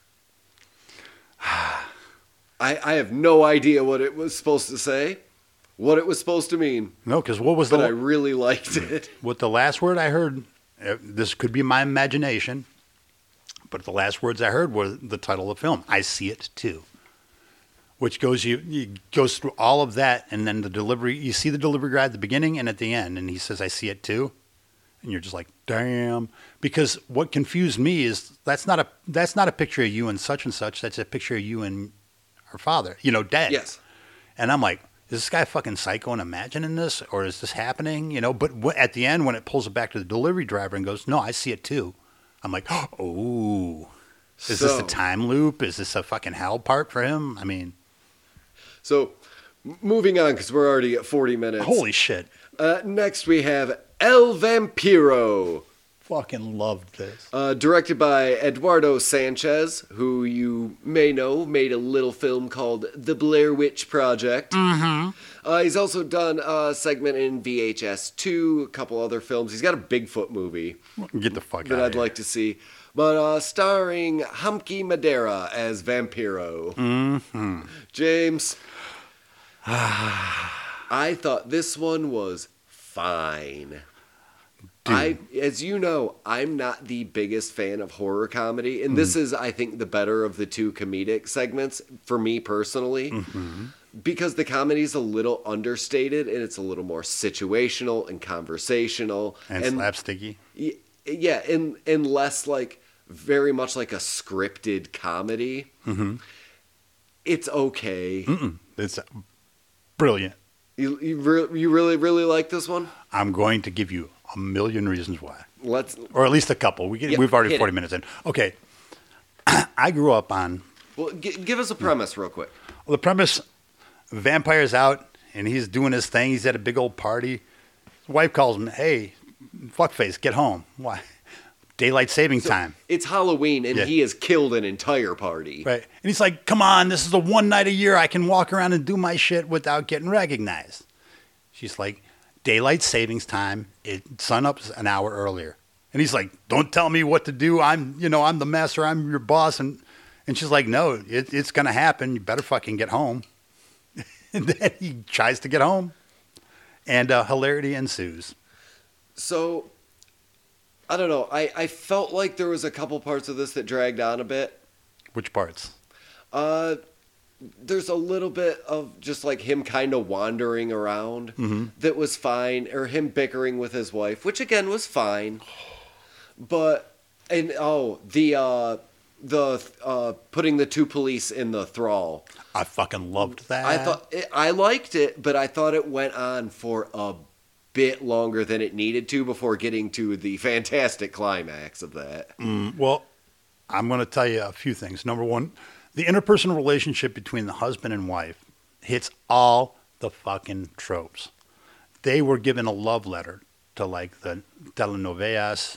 I have no idea what it was supposed to say, what it was supposed to mean, No, because what was but I the really liked it. what the last word I heard? This could be my imagination, but the last words I heard were the title of the film. I see it too, which goes goes through all of that, and then the delivery. You see the delivery guy at the beginning and at the end, and he says, "I see it too," and you're just like, "Damn!" Because what confused me is that's not a picture of you and such. That's a picture of you and her father. Dead. Yes. And I'm like, is this guy fucking psycho and imagining this, or is this happening? But at the end, when it pulls it back to the delivery driver and goes, "No, I see it too," I'm like, oh, is this a time loop? Is this a fucking hell part for him? I mean, So, moving on, because we're already at 40 minutes. holy shit. Next, we have El Vampiro. Fucking loved this. Directed by Eduardo Sanchez, who you may know made a little film called The Blair Witch Project. Mm-hmm. He's also done a segment in VHS 2, a couple other films. He's got a Bigfoot movie Get the fuck that out I'd of here. like to see. But starring Humpky Madera as Vampiro. Mm-hmm. James, I thought this one was fine. As you know, I'm not the biggest fan of horror comedy, and this is, I think, the better of the two comedic segments for me personally, because the comedy's a little understated and it's a little more situational and conversational And slapsticky. Yeah, and less very much like a scripted comedy. Mm-hmm. It's okay. It's brilliant. You really like this one? I'm going to give you a million reasons why. Or Or at least a couple. We've already hit 40 it. minutes in. Okay. I grew up on well, give us a premise real quick. the premise, vampire's out, and he's doing his thing. He's at a big old party. His wife calls him, "Hey, fuckface, get home." Why? Daylight savings time. It's Halloween, and Yeah. he has killed an entire party. Right. And he's like, "Come on, this is the one night a year I can walk around and do my shit without getting recognized." She's like, "Daylight savings time. Sun up's an hour earlier." And he's like, "Don't tell me what to do. I'm the master. I'm your boss." And she's like, "No, it's going to happen. You better fucking get home." And then he tries to get home, and hilarity ensues. So, I don't know. I felt like there was a couple parts of this that dragged on a bit. Which parts? There's a little bit of just him kind of wandering around that was fine, or him bickering with his wife, which again was fine. But the putting the two police in the thrall. I fucking loved that. I liked it, but I thought it went on for a bit longer than it needed to before getting to the fantastic climax of that. Well, I'm going to tell you a few things. Number one, the interpersonal relationship between the husband and wife hits all the fucking tropes. They were given a love letter to the telenovelas,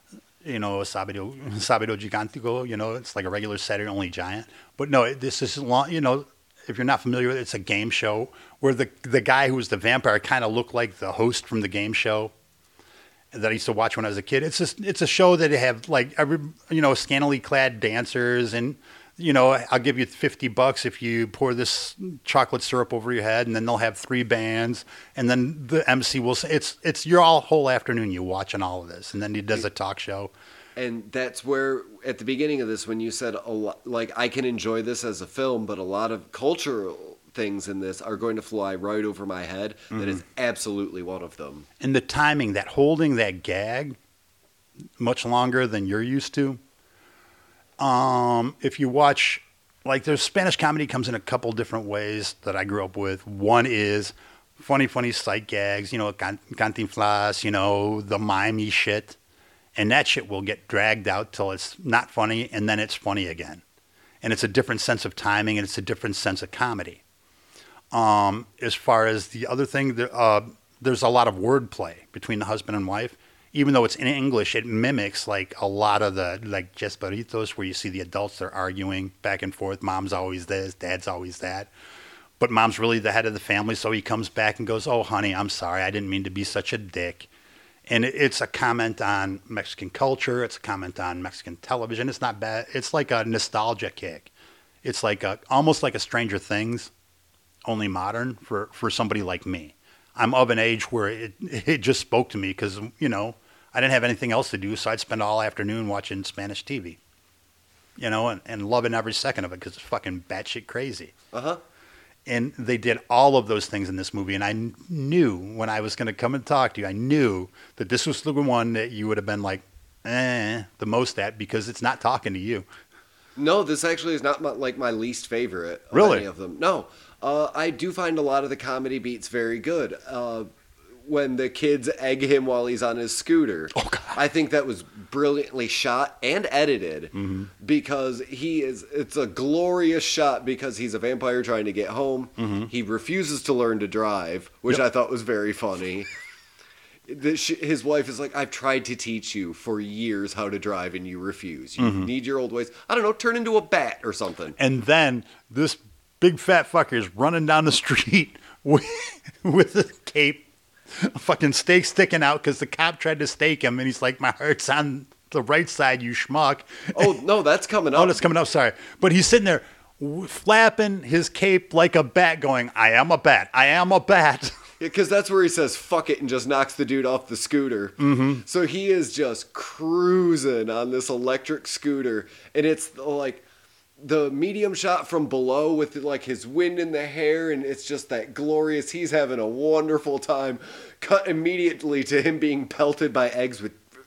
Sábado Gigantico, it's like a regular Saturday Only Giant. But no, this is long, if you're not familiar with it, it's a game show where the guy who was the vampire kind of looked like the host from the game show that I used to watch when I was a kid. It's a show that have scantily clad dancers, and I'll give you $50 if you pour this chocolate syrup over your head, and then they'll have 3 bands, and then the MC will say it's your whole afternoon you watching all of this, and then he does a talk show. And that's where, at the beginning of this, when you said, I can enjoy this as a film, but a lot of cultural things in this are going to fly right over my head, that is absolutely one of them. And the timing, that holding that gag much longer than you're used to. If you watch, there's Spanish comedy comes in a couple different ways that I grew up with. One is funny sight gags, Cantinflas, the mimey shit. And that shit will get dragged out till it's not funny, and then it's funny again. And it's a different sense of timing, and it's a different sense of comedy. As far as the other thing, there's a lot of wordplay between the husband and wife. Even though it's in English, it mimics a lot of the Chesperitos, where you see the adults, they're arguing back and forth. Mom's always this, dad's always that. but mom's really the head of the family, so he comes back and goes, "Oh, honey, I'm sorry. I didn't mean to be such a dick." And it's a comment on Mexican culture. It's a comment on Mexican television. It's not bad. It's like a nostalgia kick. It's like almost like a Stranger Things, only modern for somebody like me. I'm of an age where it just spoke to me because, you know, I didn't have anything else to do, so I'd spend all afternoon watching Spanish TV, you know, and loving every second of it because it's fucking batshit crazy. Uh-huh. And they did all of those things in this movie. And I knew when I was going to come and talk to you, I knew that this was the one that you would have been like, the most at, because it's not talking to you. No, this actually is not my least favorite of Really? any of them. No. I do find a lot of the comedy beats very good. When the kids egg him while he's on his scooter. Oh, God. I think that was brilliantly shot and edited because it's a glorious shot because he's a vampire trying to get home. He refuses to learn to drive, which I thought was very funny. His wife is like, I've tried to teach you for years how to drive and you refuse. You need your old ways. I don't know, turn into a bat or something. And then this big fat fucker is running down the street with a cape, a fucking stake sticking out because the cop tried to stake him, and he's like, my heart's on the right side, you schmuck. Oh, no, that's coming up. Oh, that's coming up, sorry. But he's sitting there flapping his cape like a bat going, I am a bat, I am a bat. Because that's where he says, fuck it, and just knocks the dude off the scooter. So he is just cruising on this electric scooter, and it's like the medium shot from below with like his wind in the hair, and it's just that glorious. He's having a wonderful time. Cut immediately to him being pelted by eggs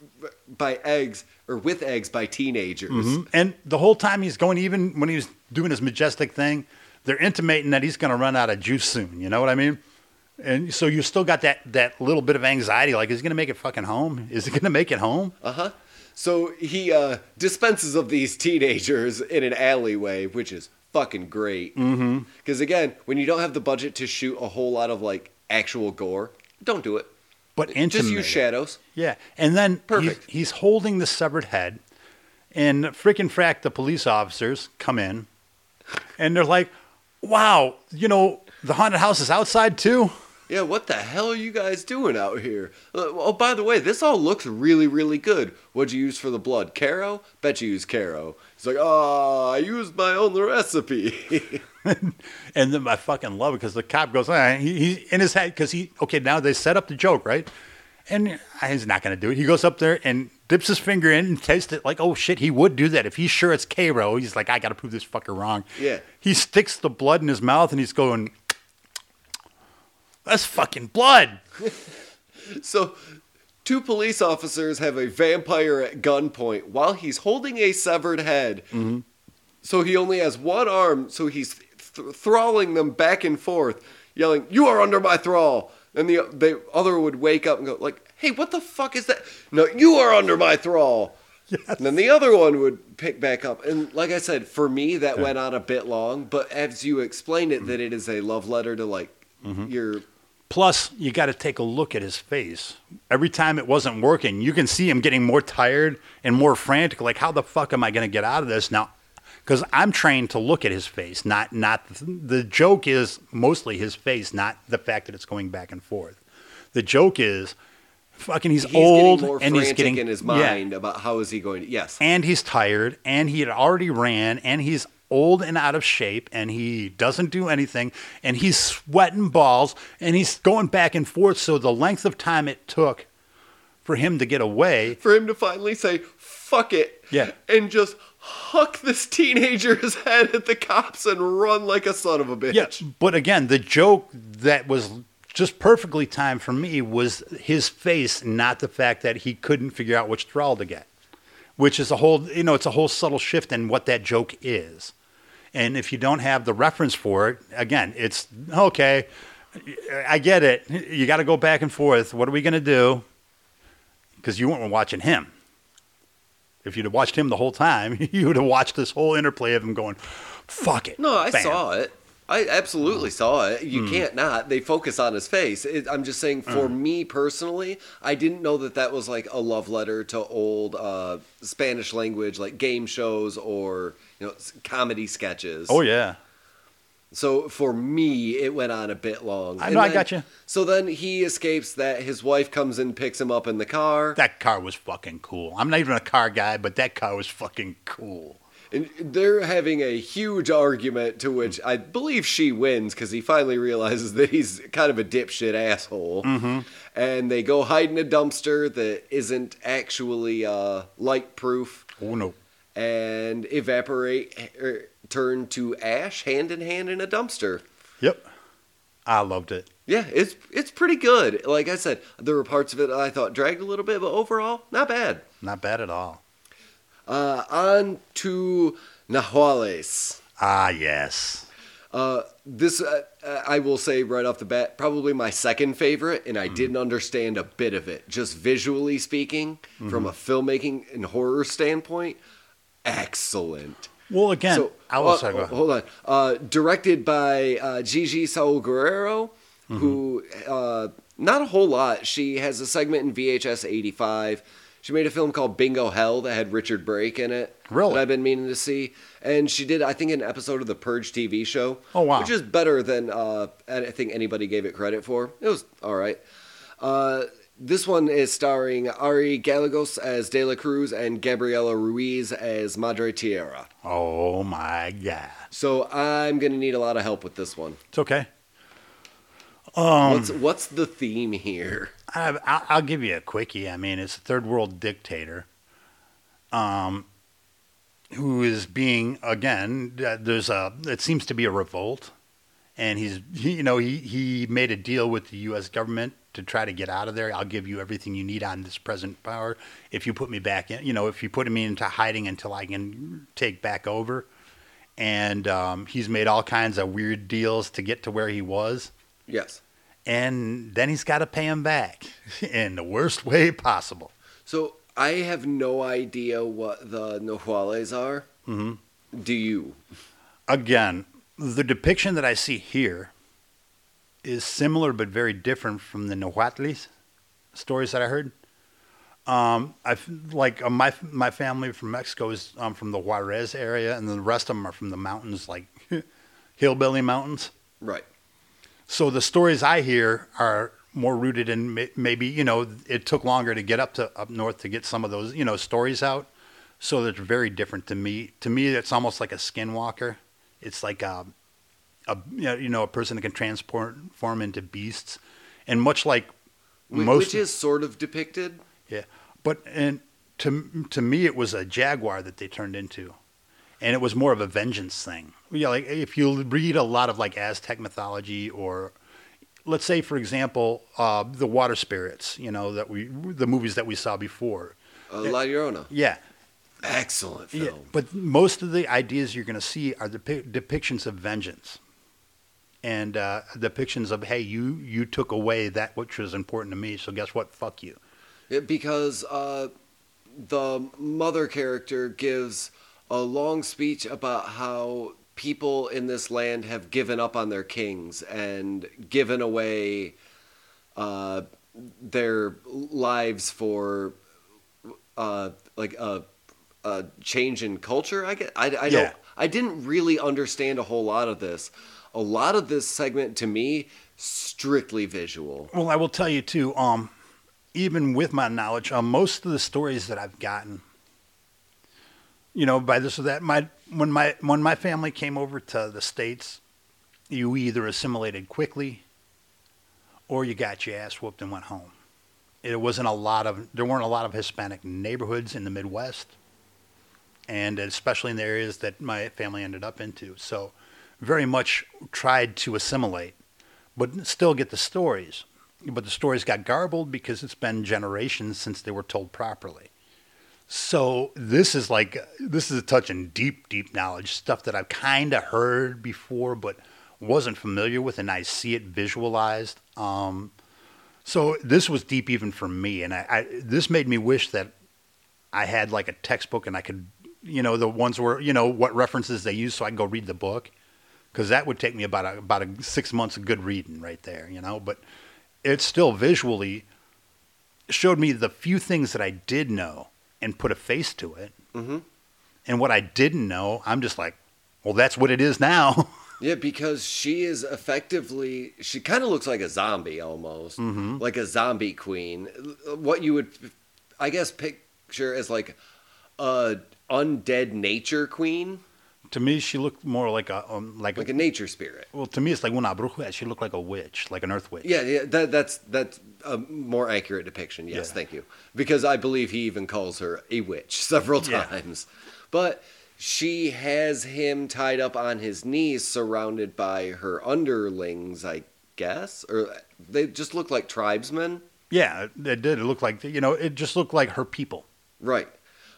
by teenagers. And the whole time he's going, even when he was doing his majestic thing, they're intimating that he's going to run out of juice soon. You know what I mean? And so you still got that little bit of anxiety, like, is he going to make it fucking home? Is he going to make it home? Uh-huh. So he dispenses of these teenagers in an alleyway, which is fucking great. Because again, when you don't have the budget to shoot a whole lot of like actual gore, don't do it. But Just intimate. use shadows. Yeah. And then Perfect. he's holding the severed head, and frickin' frack, the police officers come in, and they're like, wow, you know, the haunted house is outside too? Yeah, what the hell are you guys doing out here? Oh, by the way, this all looks really, really good. What'd you use for the blood? Caro? Bet you used Caro. He's like, I used my own recipe. And then I fucking love it because the cop goes, he in his head, because now they set up the joke, right? And he's not going to do it. He goes up there and dips his finger in and tastes it like, oh shit, he would do that. If he's sure it's Caro, he's like, I got to prove this fucker wrong. Yeah. He sticks the blood in his mouth and he's going, that's fucking blood. So, two police officers have a vampire at gunpoint while he's holding a severed head. So he only has one arm, so he's thralling them back and forth, yelling, "You are under my thrall." And the other would wake up and go like, "Hey, what the fuck is that?" "No, you are under my thrall." Yes. And then the other one would pick back up. And like I said, for me, that went on a bit long. But as you explained it, that it is a love letter to like your... Plus, you got to take a look at his face. Every time it wasn't working, you can see him getting more tired and more frantic. Like, how the fuck am I going to get out of this now? Because I'm trained to look at his face. Not the joke is mostly his face, not the fact that it's going back and forth. The joke is fucking he's old getting more and he's frantic getting in his mind about how is he going to... Yes. And he's tired, and he had already ran, and he's old and out of shape, and he doesn't do anything, and he's sweating balls, and he's going back and forth. So the length of time it took for him to get away, For him to finally say, fuck it. Yeah. And just huck this teenager's head at the cops and run like a son of a bitch. yeah. But again, the joke that was just perfectly timed for me was his face, not the fact that he couldn't figure out which thrall to get, which is it's a whole subtle shift in what that joke is. And if you don't have the reference for it, again, it's okay. I get it. You got to go back and forth. What are we going to do? Because you weren't watching him. If you'd have watched him the whole time, you would have watched this whole interplay of him going, fuck it. No, I Bam. saw it. I absolutely saw it. You can't not. They focus on his face. I'm just saying, for me personally, I didn't know that was like a love letter to old Spanish language, like game shows or comedy sketches. Oh, yeah. So for me, it went on a bit long. I know, I got you. So then he escapes that. His wife comes and picks him up in the car. That car was fucking cool. I'm not even a car guy, but that car was fucking cool. And they're having a huge argument to which I believe she wins because he finally realizes that he's kind of a dipshit asshole. Mm-hmm. And they go hide in a dumpster that isn't actually light proof Oh, no. and turn to ash hand in hand in a dumpster. Yep. I loved it. Yeah, it's pretty good. Like I said, there were parts of it I thought dragged a little bit, but overall, not bad. Not bad at all. On to Nahuales. Ah, yes. This, I will say right off the bat, probably my second favorite, and I didn't understand a bit of it. Just visually speaking, from a filmmaking and horror standpoint, excellent. Well, again, So, I will say, go ahead. hold on. Directed by Gigi Saul Guerrero, who, not a whole lot. She has a segment in VHS 85. She made a film called Bingo Hell that had Richard Brake in it. Really? That I've been meaning to see. And she did, I think, an episode of the Purge TV show. Oh, wow. Which is better than I think anybody gave it credit for. It was all right. This one is starring Ari Gallegos as De La Cruz and Gabriela Ruiz as Madre Tierra. Oh, my God. So I'm going to need a lot of help with this one. It's okay. What's the theme here? I'll give you a quickie. I mean, it's a third world dictator who is being, again, it seems to be a revolt. And he made a deal with the U.S. government to try to get out of there. I'll give you everything you need on this present power if you put me back in, if you put me into hiding until I can take back over. And he's made all kinds of weird deals to get to where he was. Yes. And then he's got to pay him back in the worst way possible. So I have no idea what the Nahuales are. Mm-hmm. Do you? Again, the depiction that I see here is similar but very different from the Nahuatlis stories that I heard. My family from Mexico is from the Juarez area, and the rest of them are from the mountains, like hillbilly mountains. Right. So the stories I hear are more rooted in maybe, it took longer to get up north to get some of those, stories out. So they're very different to me. To me, it's almost like a skinwalker. It's like a person that can transform into beasts. And much like Which is sort of depicted. Yeah. But to me, it was a jaguar that they turned into. And it was more of a vengeance thing. Yeah, like if you read a lot of like Aztec mythology, or let's say, for example, the water spirits, the movies that we saw before. La Llorona. Yeah. Excellent film. Yeah, but most of the ideas you're going to see are depictions of vengeance. And depictions of, hey, you took away that which was important to me, so guess what? Fuck you. Because the mother character gives a long speech about how people in this land have given up on their kings and given away their lives for like a change in culture. I didn't really understand a whole lot of this. A lot of this segment to me strictly visual. Well, I will tell you too. Even with my knowledge, most of the stories that I've gotten, by this or that, when my family came over to the States, you either assimilated quickly, or you got your ass whooped and went home. There weren't a lot of Hispanic neighborhoods in the Midwest, and especially in the areas that my family ended up into. So, very much tried to assimilate, but still get the stories. But the stories got garbled because it's been generations since they were told properly. So this is a touching deep, deep knowledge, stuff that I've kind of heard before, but wasn't familiar with, and I see it visualized. So this was deep even for me, and this made me wish that I had like a textbook and I could, the ones where, what references they use, so I can go read the book, because that would take me about 6 months of good reading right there, But it still visually showed me the few things that I did know and put a face to it. Mm-hmm. And what I didn't know, I'm just like, well, that's what it is now. Yeah, because she is effectively, she kind of looks like a zombie almost. Like a zombie queen. What you would, I guess, picture as like a undead nature queen. To me, she looked more like a Like a nature spirit. well, to me, it's like una bruja. She looked like a witch, like an earth witch. Yeah, that's a more accurate depiction. Yes, Yeah. thank you. Because I believe he even calls her a witch several Yeah. times. But she has him tied up on his knees, surrounded by her underlings, I guess, or they just look like tribesmen. Yeah, it did. It looked like, it just looked like her people. Right.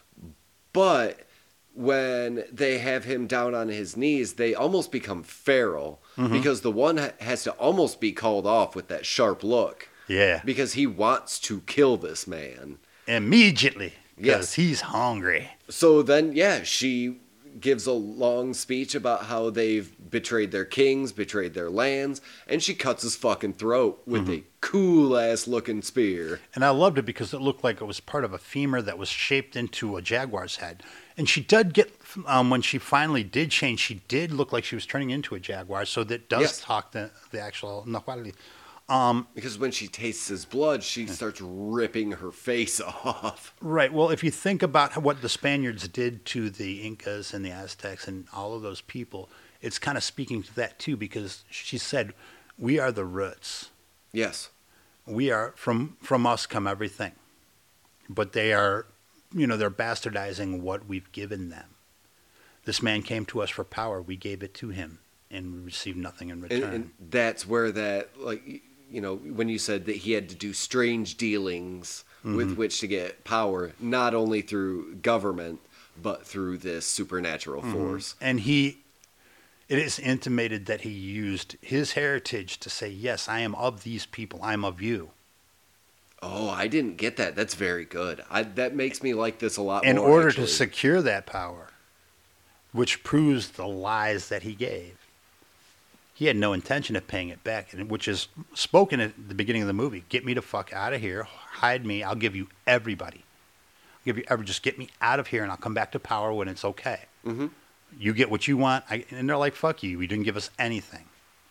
But when they have him down on his knees, they almost become feral because the one has to almost be called off with that sharp look. Yeah. Because he wants to kill this man. Immediately. Yes. Because he's hungry. So then, yeah, she gives a long speech about how they've betrayed their kings, betrayed their lands, and she cuts his fucking throat with a cool-ass looking spear. And I loved it because it looked like it was part of a femur that was shaped into a jaguar's head. And she did get, when she finally did change, she did look like she was turning into a jaguar. So that does Yes. talk the actual Nahuatl. Because when she tastes his blood, she starts ripping her face off. Right. Well, if you think about what the Spaniards did to the Incas and the Aztecs and all of those people, it's kind of speaking to that too, because she said, we are the roots. Yes. We are, from us come everything. But they are, they're bastardizing what we've given them. This man came to us for power. We gave it to him, and we received nothing in return. And that's where that, like, when you said that he had to do strange dealings with which to get power, not only through government, but through this supernatural force. And it is intimated that he used his heritage to say, yes, I am of these people. I am of you. Oh, I didn't get that. That's very good. That makes me like this a lot In more. order actually. to secure that power, which proves the lies that he gave. He had no intention of paying it back, which is spoken at the beginning of the movie. Get me the fuck out of here. Hide me. I'll give you everybody. Just get me out of here, and I'll come back to power when it's okay. Mm-hmm. You get what you want. And they're like, fuck you. You didn't give us anything.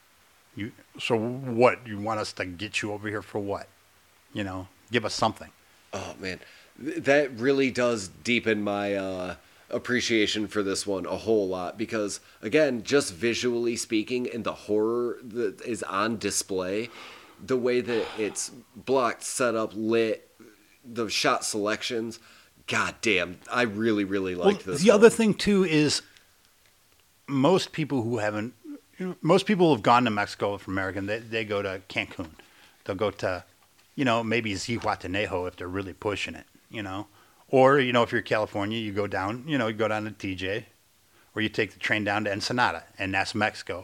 So what? You want us to get you over here for what? Give us something. Oh, man. That really does deepen my appreciation for this one a whole lot because, again, just visually speaking and the horror that is on display, the way that it's blocked, set up, lit, the shot selections, god damn, I really, really liked this The one. other thing, too, is most people who have gone to Mexico from America, they go to Cancun. They'll go to, maybe Zihuatanejo if they're really pushing it, Or, if you're California, you go down, to TJ, or you take the train down to Ensenada, and that's Mexico.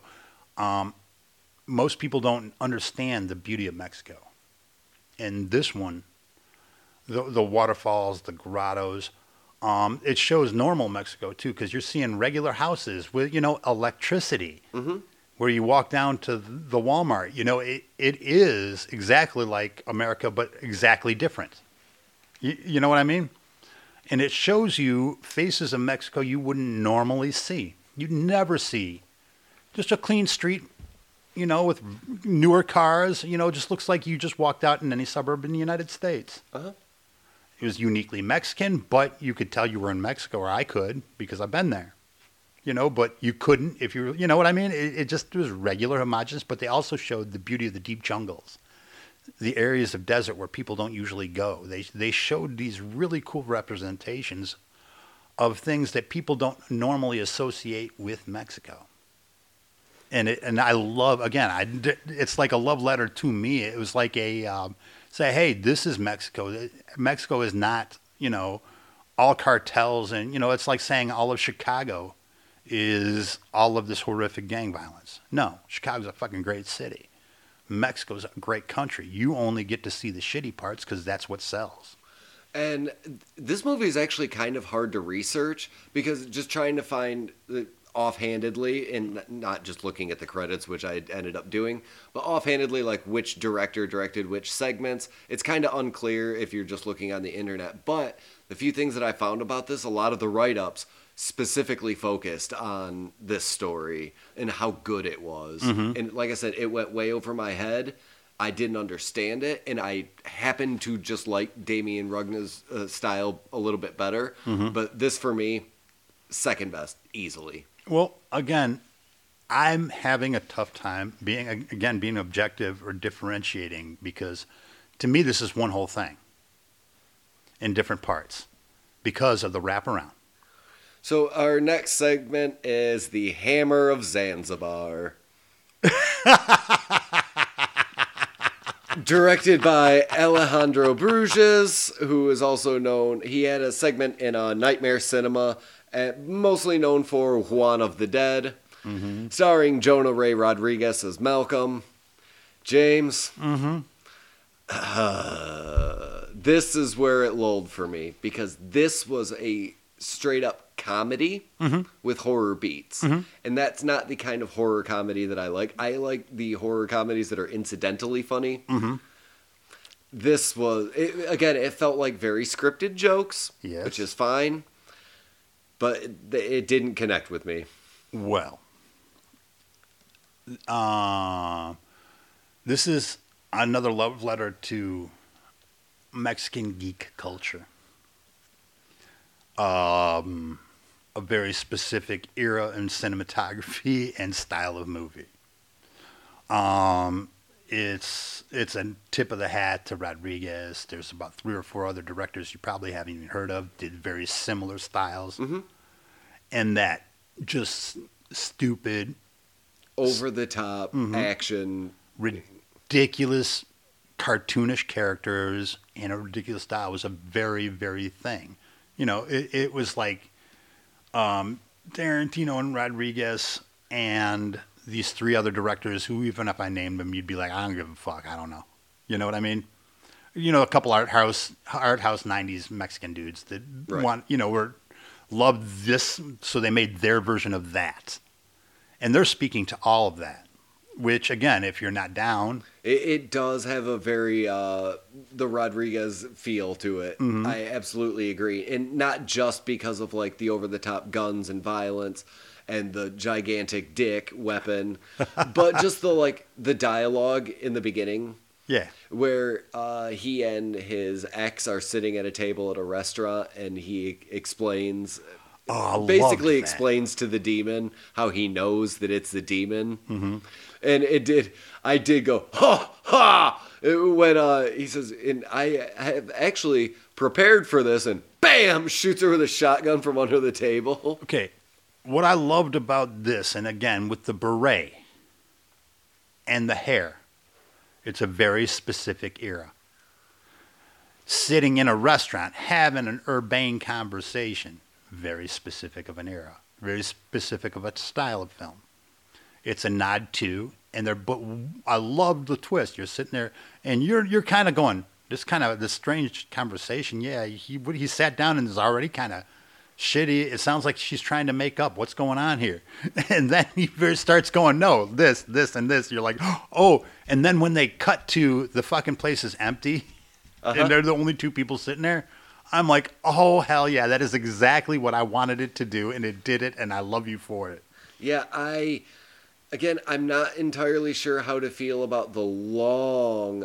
Most people don't understand the beauty of Mexico. And this one, the waterfalls, the grottos, it shows normal Mexico, too, because you're seeing regular houses with, electricity. Mm-hmm. Where you walk down to the Walmart, it is exactly like America, but exactly different. You know what I mean? And it shows you faces of Mexico you wouldn't normally see. You'd never see. Just a clean street, with newer cars, just looks like you just walked out in any suburb in the United States. Uh-huh. It was uniquely Mexican, but you could tell you were in Mexico, or I could, because I've been there. But you couldn't if you what I mean? It was regular, homogeneous, but they also showed the beauty of the deep jungles, the areas of desert where people don't usually go. They showed these really cool representations of things that people don't normally associate with Mexico. And I love, again, it's like a love letter to me. It was like say, hey, this is Mexico. Mexico is not, all cartels and, it's like saying all of Chicago is all of this horrific gang violence. No, Chicago's a fucking great city. Mexico's a great country. You only get to see the shitty parts because that's what sells. And this movie is actually kind of hard to research because just trying to find offhandedly and not just looking at the credits, which I ended up doing, but offhandedly like which director directed which segments. It's kind of unclear if you're just looking on the internet. But the few things that I found about this, a lot of the write-ups specifically focused on this story and how good it was. And like I said, it went way over my head. I didn't understand it, and I happened to just like Damien Rugna's style a little bit better. But this, for me, second best, easily. Well, again, I'm having a tough time being objective or differentiating, because to me this is one whole thing in different parts because of the wraparound. So our next segment is the Hammer of Zanzibar. Directed by Alejandro Bruges, who is also known, he had a segment in Nightmare Cinema, mostly known for Juan of the Dead, starring Jonah Ray Rodriguez as Malcolm. James, this is where it lulled for me, because this was a straight up comedy with horror beats. And that's not the kind of horror comedy that I like. I like the horror comedies that are incidentally funny. This was, it felt like very scripted jokes, Yes. which is fine, but it didn't connect with me. Well, this is another love letter to Mexican geek culture. A very specific era in cinematography and style of movie. It's a tip of the hat to Rodriguez. There's about 3 or 4 other directors you probably haven't even heard of, did very similar styles. And that just stupid, Over the top action. ridiculous, cartoonish characters and a ridiculous style was a very, very thing. You know, it was like Tarantino and Rodriguez and these 3 other directors who, even if I named them, you'd be like, I don't give a fuck. I don't know. You know what I mean? You know, a couple art house 90s Mexican dudes that loved this, so they made their version of that. And they're speaking to all of that, which, again, if you're not down... It does have a very, the Rodriguez feel to it. I absolutely agree. And not just because of, like, the over-the-top guns and violence and the gigantic dick weapon, but just the dialogue in the beginning. Yeah. Where he and his ex are sitting at a table at a restaurant, and he explains... basically explains to the demon how he knows that it's the demon. And I did go, ha, ha, when he says, and I have actually prepared for this, and bam, shoots her with a shotgun from under the table. Okay, what I loved about this, and again, with the beret and the hair, it's a very specific era. Sitting in a restaurant, having an urbane conversation, very specific of an era, very specific of a style of film. It's a nod to, but I love the twist. You're sitting there, and you're kind of going, this strange conversation. Yeah, he sat down and is already kind of shitty. It sounds like she's trying to make up what's going on here, and then he starts going, no, this, and this. You're like, oh, and then when they cut to the fucking place is empty, and they're the only 2 people sitting there. I'm like, oh, hell yeah, that is exactly what I wanted it to do, and it did it, and I love you for it. Yeah, I'm not entirely sure how to feel about the long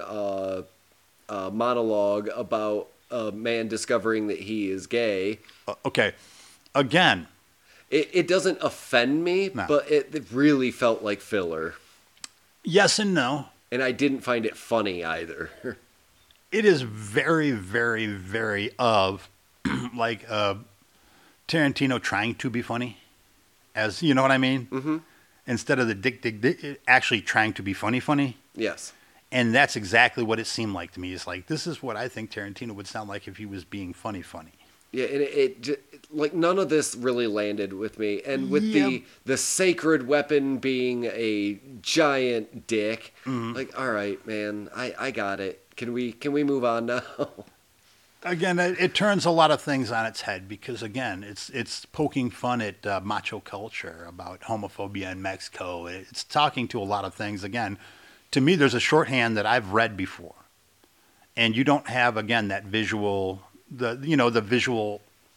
monologue about a man discovering that he is gay. Okay, again. It doesn't offend me, No. but it really felt like filler. Yes and no. And I didn't find it funny either. It is very, very, very like Tarantino trying to be funny, as you know what I mean. Instead of the dick, actually trying to be funny. Yes. And that's exactly what it seemed like to me. It's like, this is what I think Tarantino would sound like if he was being funny. Yeah, and it like none of this really landed with me. And with the sacred weapon being a giant dick, like, all right, man, I got it. Can we move on now? Again, it turns a lot of things on its head because, again, it's poking fun at macho culture, about homophobia in Mexico. It's talking to a lot of things. Again, to me, there's a shorthand that I've read before, and you don't have, again, that visual, the visual,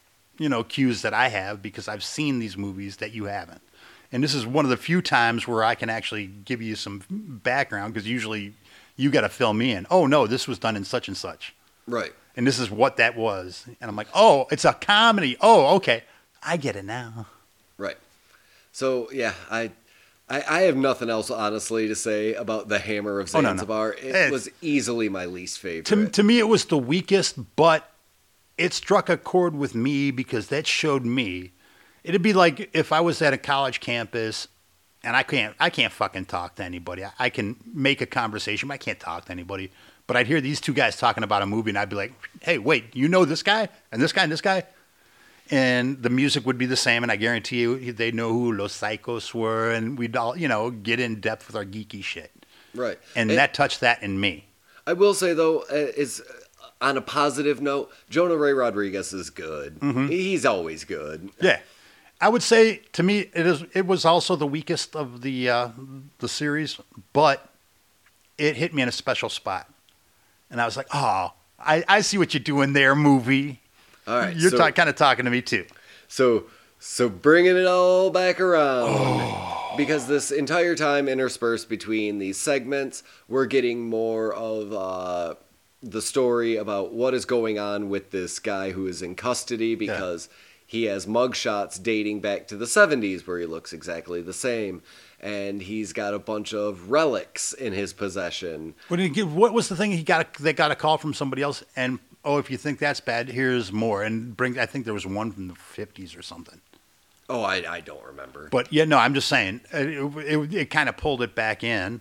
cues that I have because I've seen these movies that you haven't. And this is one of the few times where I can actually give you some background because usually you got to fill me in. Oh, no, this was done in such and such. Right. And this is what that was. And I'm like, oh, it's a comedy. Oh, okay. I get it now. Right. So, yeah, I have nothing else, honestly, to say about The Hammer of Zanzibar. It was easily my least favorite. To me, it was the weakest, but it struck a chord with me because that showed me. It'd be like if I was at a college campus and I can't fucking talk to anybody. I can make a conversation, but I can't talk to anybody. But I'd hear these two guys talking about a movie, and I'd be like, hey, wait, you know this guy and this guy and this guy? And the music would be the same, and I guarantee you they'd know who Los Psychos were, and we'd all, get in depth with our geeky shit. Right. And that touched that in me. I will say, though, is on a positive note, Jonah Ray Rodriguez is good. Mm-hmm. He's always good. Yeah. I would say, to me, it was also the weakest of the series, but it hit me in a special spot. And I was like, oh, I see what you're doing there, movie. All right. You're kind of talking to me, too. So bringing it all back around, because this entire time interspersed between these segments, we're getting more of the story about what is going on with this guy who is in custody because he has mugshots dating back to the 70s where he looks exactly the same. And he's got a bunch of relics in his possession. What was the thing they got a call from somebody else? And, if you think that's bad, here's more. And I think there was one from the 50s or something. Oh, I don't remember. But, yeah, no, I'm just saying. It kind of pulled it back in.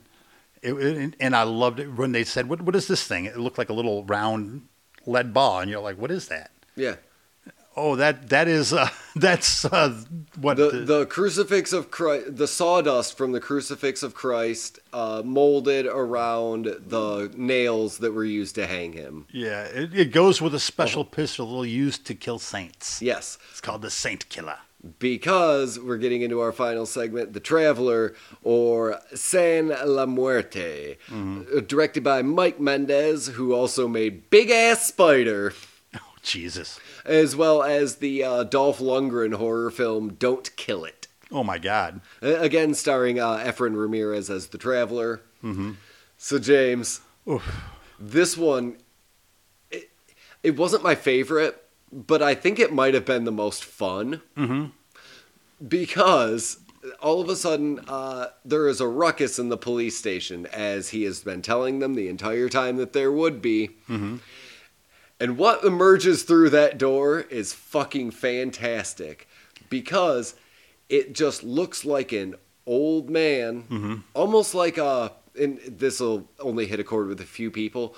And I loved it when they said, what is this thing? It looked like a little round lead ball. And you're like, what is that? Yeah. Oh, that's what the crucifix of Christ, the sawdust from the crucifix of Christ, molded around the nails that were used to hang him. Yeah, it goes with a special pistol used to kill saints. Yes, it's called the Saint Killer. Because we're getting into our final segment, The Traveler, or San la Muerte, directed by Mike Mendez, who also made Big Ass Spider. Oh, Jesus. As well as the Dolph Lundgren horror film Don't Kill It. Oh, my God. Again, starring Efren Ramirez as the Traveler. Mm-hmm. So, James, this one, it wasn't my favorite, but I think it might have been the most fun. Mm-hmm. Because all of a sudden, there is a ruckus in the police station, as he has been telling them the entire time that there would be. Mm-hmm. And what emerges through that door is fucking fantastic because it just looks like an old man, almost like and this will only hit a chord with a few people,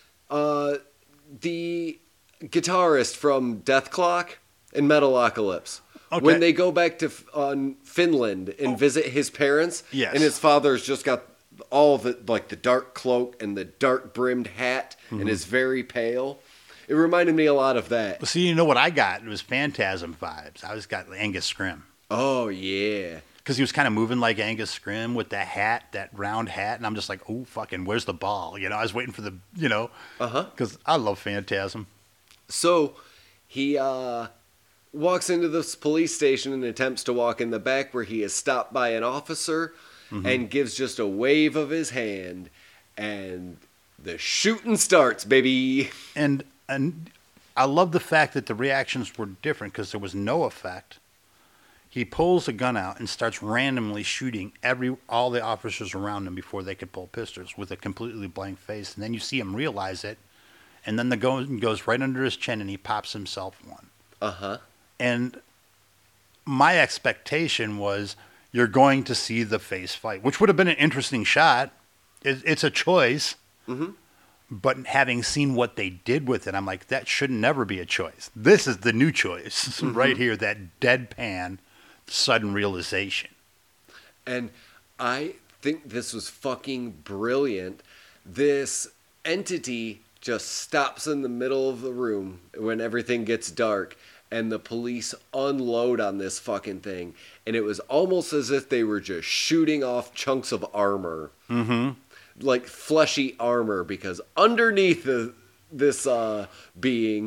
the guitarist from Death Clock and Metalocalypse. Okay. When they go back to Finland and visit his parents, and his father's just got all the dark cloak and the dark brimmed hat and is very pale. It reminded me a lot of that. Well, see, you know what I got? It was Phantasm vibes. I just got Angus Scrimm. Oh, yeah. Because he was kind of moving like Angus Scrimm with that hat, that round hat. And I'm just like, oh, fucking, where's the ball? I was waiting for the, Because I love Phantasm. So he walks into this police station and attempts to walk in the back where he is stopped by an officer and gives just a wave of his hand. And the shooting starts, baby. And I love the fact that the reactions were different because there was no effect. He pulls a gun out and starts randomly shooting all the officers around him before they could pull pistols with a completely blank face. And then you see him realize it, and then the gun goes right under his chin and he pops himself one. Uh-huh. And my expectation was you're going to see the face fight, which would have been an interesting shot. It's a choice. Mm-hmm. But having seen what they did with it, I'm like, that should never be a choice. This is the new choice right here, that deadpan sudden realization. And I think this was fucking brilliant. This entity just stops in the middle of the room when everything gets dark, and the police unload on this fucking thing. And it was almost as if they were just shooting off chunks of armor. Mm-hmm. Like fleshy armor, because underneath this being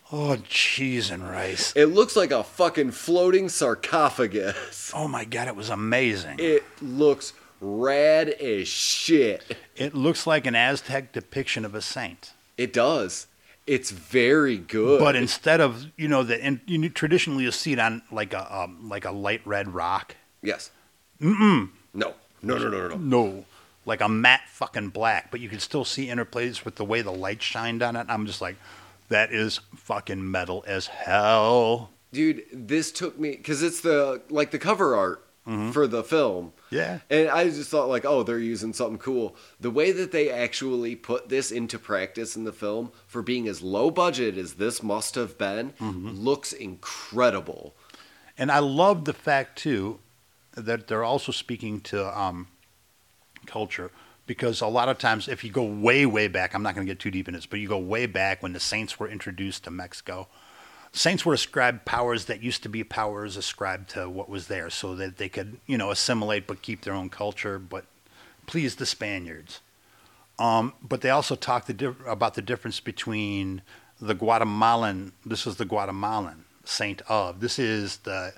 Oh, cheese and rice. It looks like a fucking floating sarcophagus. Oh my God, it was amazing. It looks rad as shit. It looks like an Aztec depiction of a saint. It does. It's very good. But instead of, traditionally you see it on like a light red rock. Yes. No. No, like a matte fucking black, but you can still see interplays with the way the light shined on it. I'm just like, that is fucking metal as hell. Dude, this took me, because it's the cover art for the film. Yeah. And I just thought like, oh, they're using something cool. The way that they actually put this into practice in the film for being as low budget as this must have been looks incredible. And I love the fact too that they're also speaking to culture, because a lot of times if you go way, way back, I'm not going to get too deep in this, but you go way back when the Saints were introduced to Mexico, Saints were ascribed powers that used to be powers ascribed to what was there, so that they could, assimilate but keep their own culture, but please the Spaniards. But they also talked about the difference between the Guatemalan. This is the Guatemalan saint of. This is the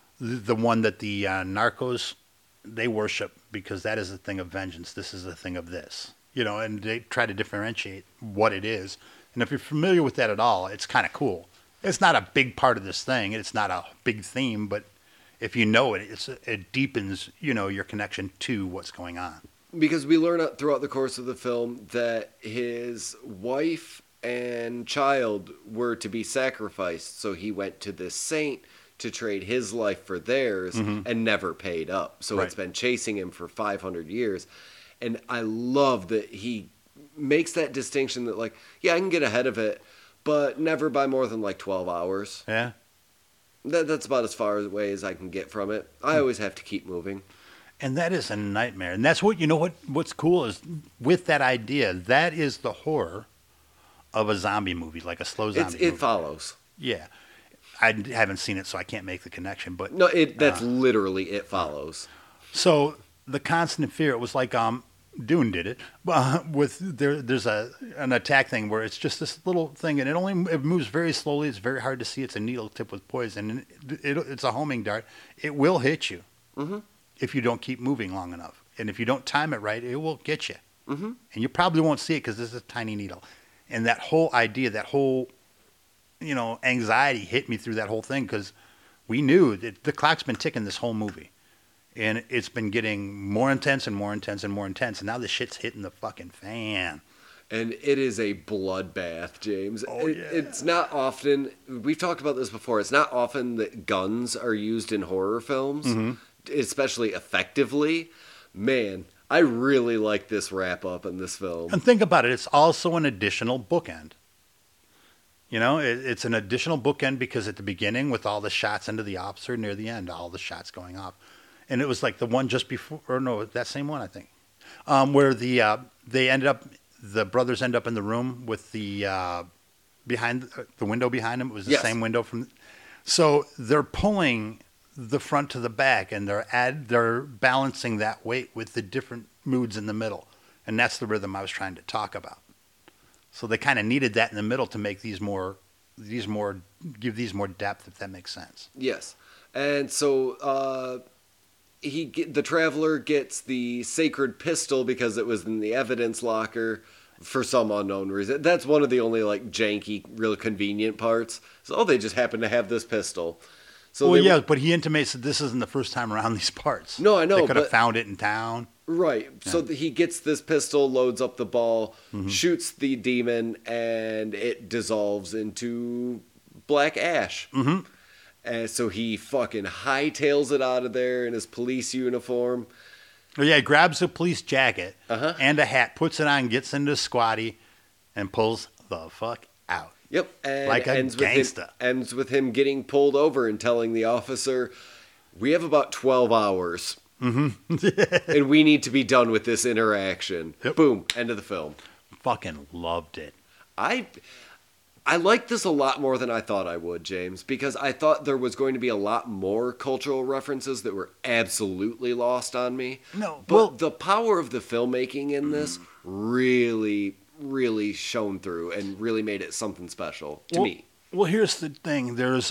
one that the narcos, they worship, because that is a thing of vengeance. This is a thing of this, and they try to differentiate what it is. And if you're familiar with that at all, it's kind of cool. It's not a big part of this thing. It's not a big theme, but if you know it, it deepens, your connection to what's going on. Because we learn throughout the course of the film that his wife and child were to be sacrificed, so he went to this saint to trade his life for theirs and never paid up. So It's been chasing him for 500 years. And I love that he makes that distinction that, like, yeah, I can get ahead of it, but never by more than like 12 hours. Yeah. That's about as far away as I can get from it. I always have to keep moving. And that is a nightmare. And that's what's cool is with that idea, that is the horror of a zombie movie, like a slow zombie movie. It follows. Yeah. I haven't seen it, so I can't make the connection. But no, that's literally It Follows. So the constant fear, it was like Dune did it, there's an attack thing where it's just this little thing, and it moves very slowly. It's very hard to see. It's a needle tip with poison, and it's a homing dart. It will hit you if you don't keep moving long enough, and if you don't time it right, it will get you. And you probably won't see it because this is a tiny needle. And that whole idea, that whole anxiety hit me through that whole thing, because we knew that the clock's been ticking this whole movie. And it's been getting more intense and more intense and more intense. And now the shit's hitting the fucking fan. And it is a bloodbath, James. Oh, yeah. It's not often, we've talked about this before, it's not often that guns are used in horror films, especially effectively. Man, I really like this wrap-up in this film. And think about it. It's also an additional bookend. It's an additional bookend because at the beginning, with all the shots into the officer, near the end, all the shots going off. And it was like the one just before, or no, that same one, I think, where the brothers end up in the room with the behind the window behind them. It was the same window so they're pulling the front to the back, and they're balancing that weight with the different moods in the middle, and that's the rhythm I was trying to talk about. So they kind of needed that in the middle to make give these more depth, if that makes sense. Yes, and so. The traveler gets the sacred pistol because it was in the evidence locker for some unknown reason. That's one of the only like janky, real convenient parts. So they just happen to have this pistol. So but he intimates that this isn't the first time around these parts. No, I know. They could have found it in town. Right. Yeah. So he gets this pistol, loads up the ball, shoots the demon, and it dissolves into black ash. And so he fucking hightails it out of there in his police uniform. Oh, yeah, he grabs a police jacket and a hat, puts it on, gets into squatty, and pulls the fuck out. Yep. And like a gangster. Ends with him getting pulled over and telling the officer, we have about 12 hours. And we need to be done with this interaction. Yep. Boom. End of the film. Fucking loved it. I liked this a lot more than I thought I would, James, because I thought there was going to be a lot more cultural references that were absolutely lost on me. No, but the power of the filmmaking in this really, really shone through and really made it something special to me. Well, here's the thing. There's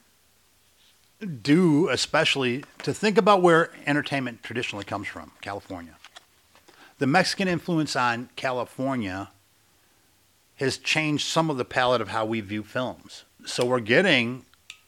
due especially to think about where entertainment traditionally comes from, California. The Mexican influence on California has changed some of the palette of how we view films. So we're getting,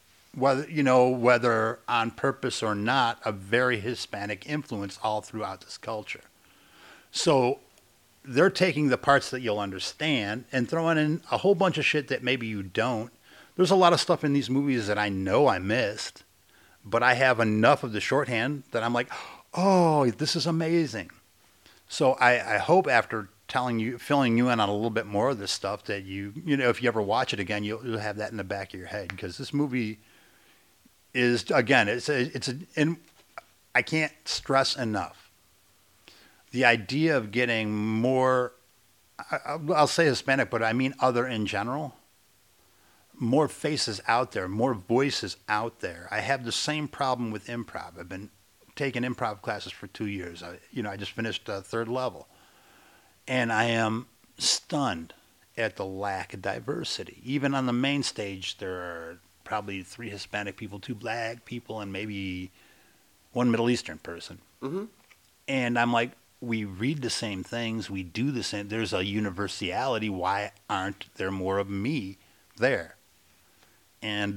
whether on purpose or not, a very Hispanic influence all throughout this culture. So they're taking the parts that you'll understand and throwing in a whole bunch of shit that maybe you don't. There's a lot of stuff in these movies that I know I missed, but I have enough of the shorthand that I'm like, oh, this is amazing. So I hope after filling you in on a little bit more of this stuff that if you ever watch it again, you'll have that in the back of your head, because this movie is, again, and I can't stress enough the idea of getting more, I'll say Hispanic, but I mean other in general, more faces out there, more voices out there. I have the same problem with improv. I've been taking improv classes for 2 years. I just finished third level. And I am stunned at the lack of diversity. Even on the main stage, there are probably 3 Hispanic people, 2 black people, and maybe 1 Middle Eastern person. Mm-hmm. And I'm like, we read the same things, we do the same. There's a universality. Why aren't there more of me there? And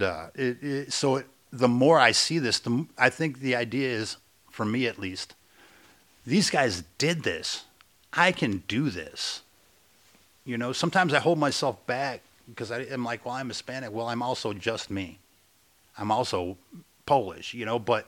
the more I see this, I think the idea is, for me at least, these guys did this. I can do this. Sometimes I hold myself back because I'm like, well, I'm Hispanic. Well, I'm also just me. I'm also Polish, but,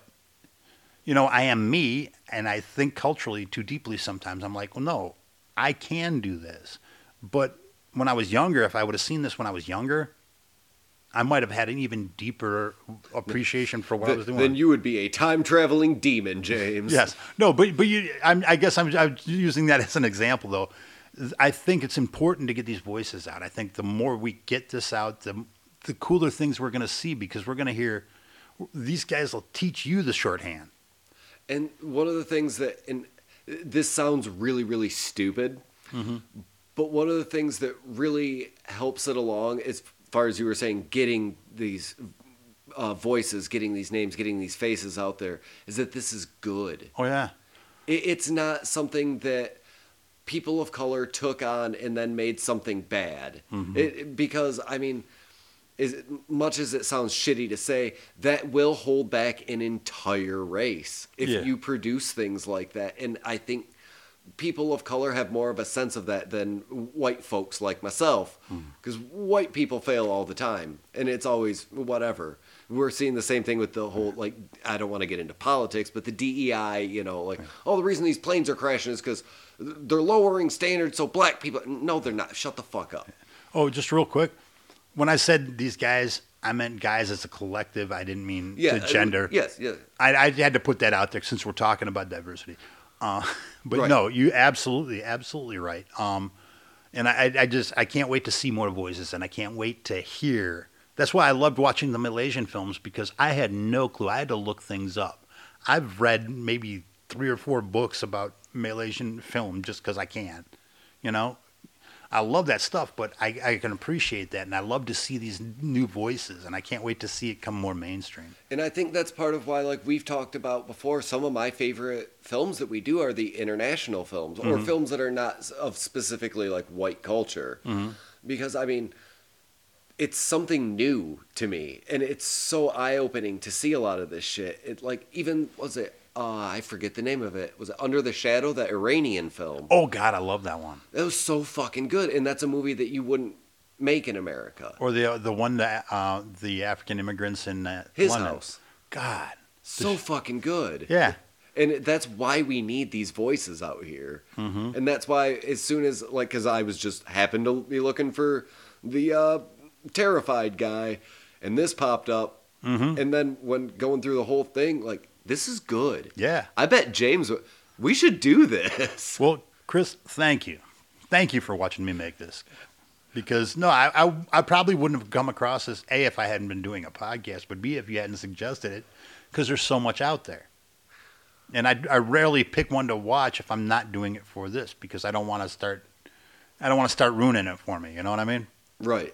I am me, and I think culturally too deeply sometimes. I'm like, well, no, I can do this. But when I was younger, if I would have seen this when I was younger, I might have had an even deeper appreciation for what I was doing. Then you would be a time-traveling demon, James. Yes. No, but I guess I'm using that as an example, though. I think it's important to get these voices out. I think the more we get this out, the cooler things we're going to see, because we're going to hear these guys will teach you the shorthand. And one of the things that, and this sounds really, really stupid, mm-hmm. but one of the things that really helps it along is, as far as you were saying, getting these voices, getting these names, getting these faces out there, is that this is good. Oh, yeah. It's not something that people of color took on and then made something bad. Mm-hmm. Because, as much as it sounds shitty to say, that will hold back an entire race if you produce things like that. And I think people of color have more of a sense of that than white folks like myself, because white people fail all the time, and it's always whatever. We're seeing the same thing with the whole, I don't want to get into politics, but the DEI, the reason these planes are crashing is because they're lowering standards so black people. No, they're not. Shut the fuck up. Oh, just real quick. When I said these guys, I meant guys as a collective. I didn't mean to gender. Yes. I had to put that out there since we're talking about diversity. But right. No, you absolutely right. And I can't wait to see more voices, and I can't wait to hear. That's why I loved watching the Malaysian films, because I had no clue. I had to look things up. I've read maybe 3 or 4 books about Malaysian film just because I can. I love that stuff, but I can appreciate that, and I love to see these new voices, and I can't wait to see it come more mainstream. And I think that's part of why, we've talked about before, some of my favorite films that we do are the international films, or films that are not of specifically, white culture. Mm-hmm. Because, it's something new to me, and it's so eye-opening to see a lot of this shit. I forget the name of it. Was it Under the Shadow, that Iranian film? Oh, God, I love that one. That was so fucking good, and that's a movie that you wouldn't make in America. Or the one that the African immigrants in His London. House. God. So fucking good. Yeah. And that's why we need these voices out here. Mm-hmm. And that's why as soon as, because I was just happened to be looking for the Terrified guy, and this popped up, and then when going through the whole thing, this is good. Yeah. I bet James, we should do this. Well, Chris, thank you. Thank you for watching me make this. Because, no, I probably wouldn't have come across this, A, if I hadn't been doing a podcast, but B, if you hadn't suggested it, because there's so much out there. And I rarely pick one to watch if I'm not doing it for this, because I don't want to start ruining it for me. You know what I mean? Right.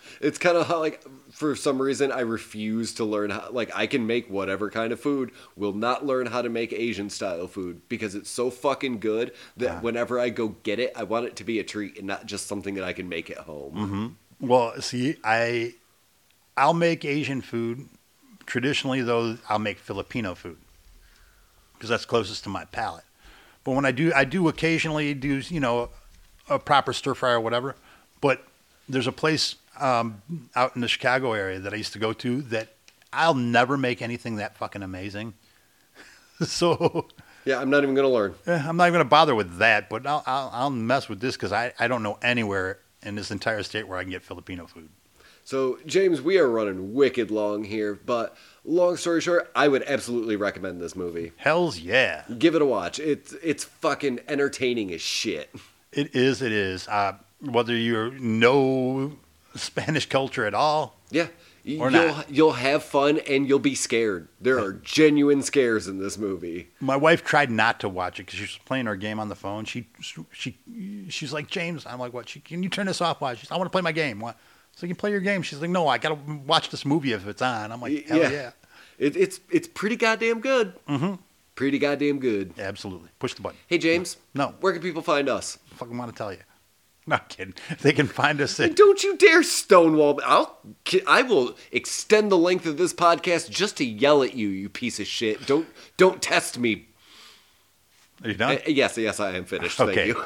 It's kind of how, like, for some reason, I refuse to learn how, like, I can make whatever kind of food, will not learn how to make Asian-style food, because it's so fucking good that whenever I go get it, I want it to be a treat and not just something that I can make at home. Mm-hmm. Well, see, I'll make Asian food. Traditionally, though, I'll make Filipino food because that's closest to my palate. But when I do occasionally do, you know, a proper stir fry or whatever. But there's a place out in the Chicago area that I used to go to that I'll never make anything that fucking amazing. So Yeah, I'm not even going to learn. I'm not even going to bother with that, but I'll mess with this because I don't know anywhere in this entire state where I can get Filipino food. So, James, we are running wicked long here, but long story short, I would absolutely recommend this movie. Hells yeah. Give it a watch. It's fucking entertaining as shit. It is. Whether you know Spanish culture at all. Yeah. Or not. You'll have fun and you'll be scared. There are genuine scares in this movie. My wife tried not to watch it because she was playing her game on the phone. She's like, James, I'm like, what? Can you turn this off? Why? She's, I want to play my game. What? So you can play your game. She's like, no, I got to watch this movie if it's on. I'm like, hell yeah. It's pretty goddamn good. Mm-hmm. Pretty goddamn good. Absolutely. Push the button. Hey, James. No. Where can people find us? I fucking want to tell you. Not kidding. They can find us at... Don't you dare stonewall me. I will extend the length of this podcast just to yell at you, you piece of shit. Don't test me. Are you done? Yes, I am finished. Okay. Thank you.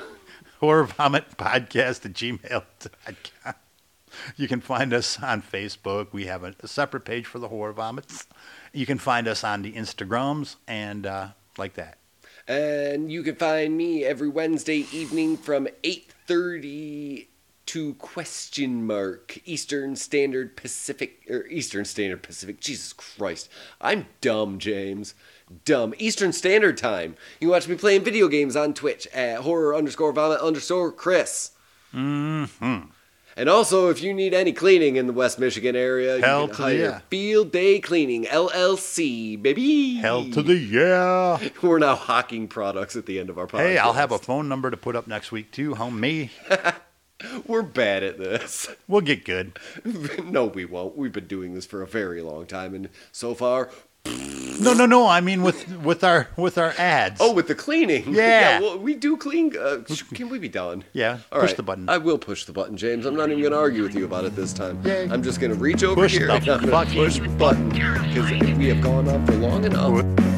HorrorVomitPodcast@gmail.com. You can find us on Facebook. We have a separate page for the Horror Vomits. You can find us on the Instagrams and like that. And you can find me every Wednesday evening from 8:30 to Eastern Standard Pacific. Jesus Christ. I'm dumb, James. Dumb. Eastern Standard Time. You can watch me playing video games on Twitch at horror_vomit_Chris. Mm-hmm. And also, if you need any cleaning in the West Michigan area, you can hire Field Day Cleaning, LLC, baby. Hell to the yeah. We're now hawking products at the end of our podcast. Hey, I'll have a phone number to put up next week, too, homie. We're bad at this. We'll get good. No, we won't. We've been doing this for a very long time, and so far... No. I mean with our ads. Oh, with the cleaning. Yeah. Well, we do clean. Can we be done? Yeah. All push right. the button. I will push the button, James. I'm not even going to argue with you about it this time. Yay. I'm just going to reach over Push here the and I'm going to push the button because we have gone on for long enough.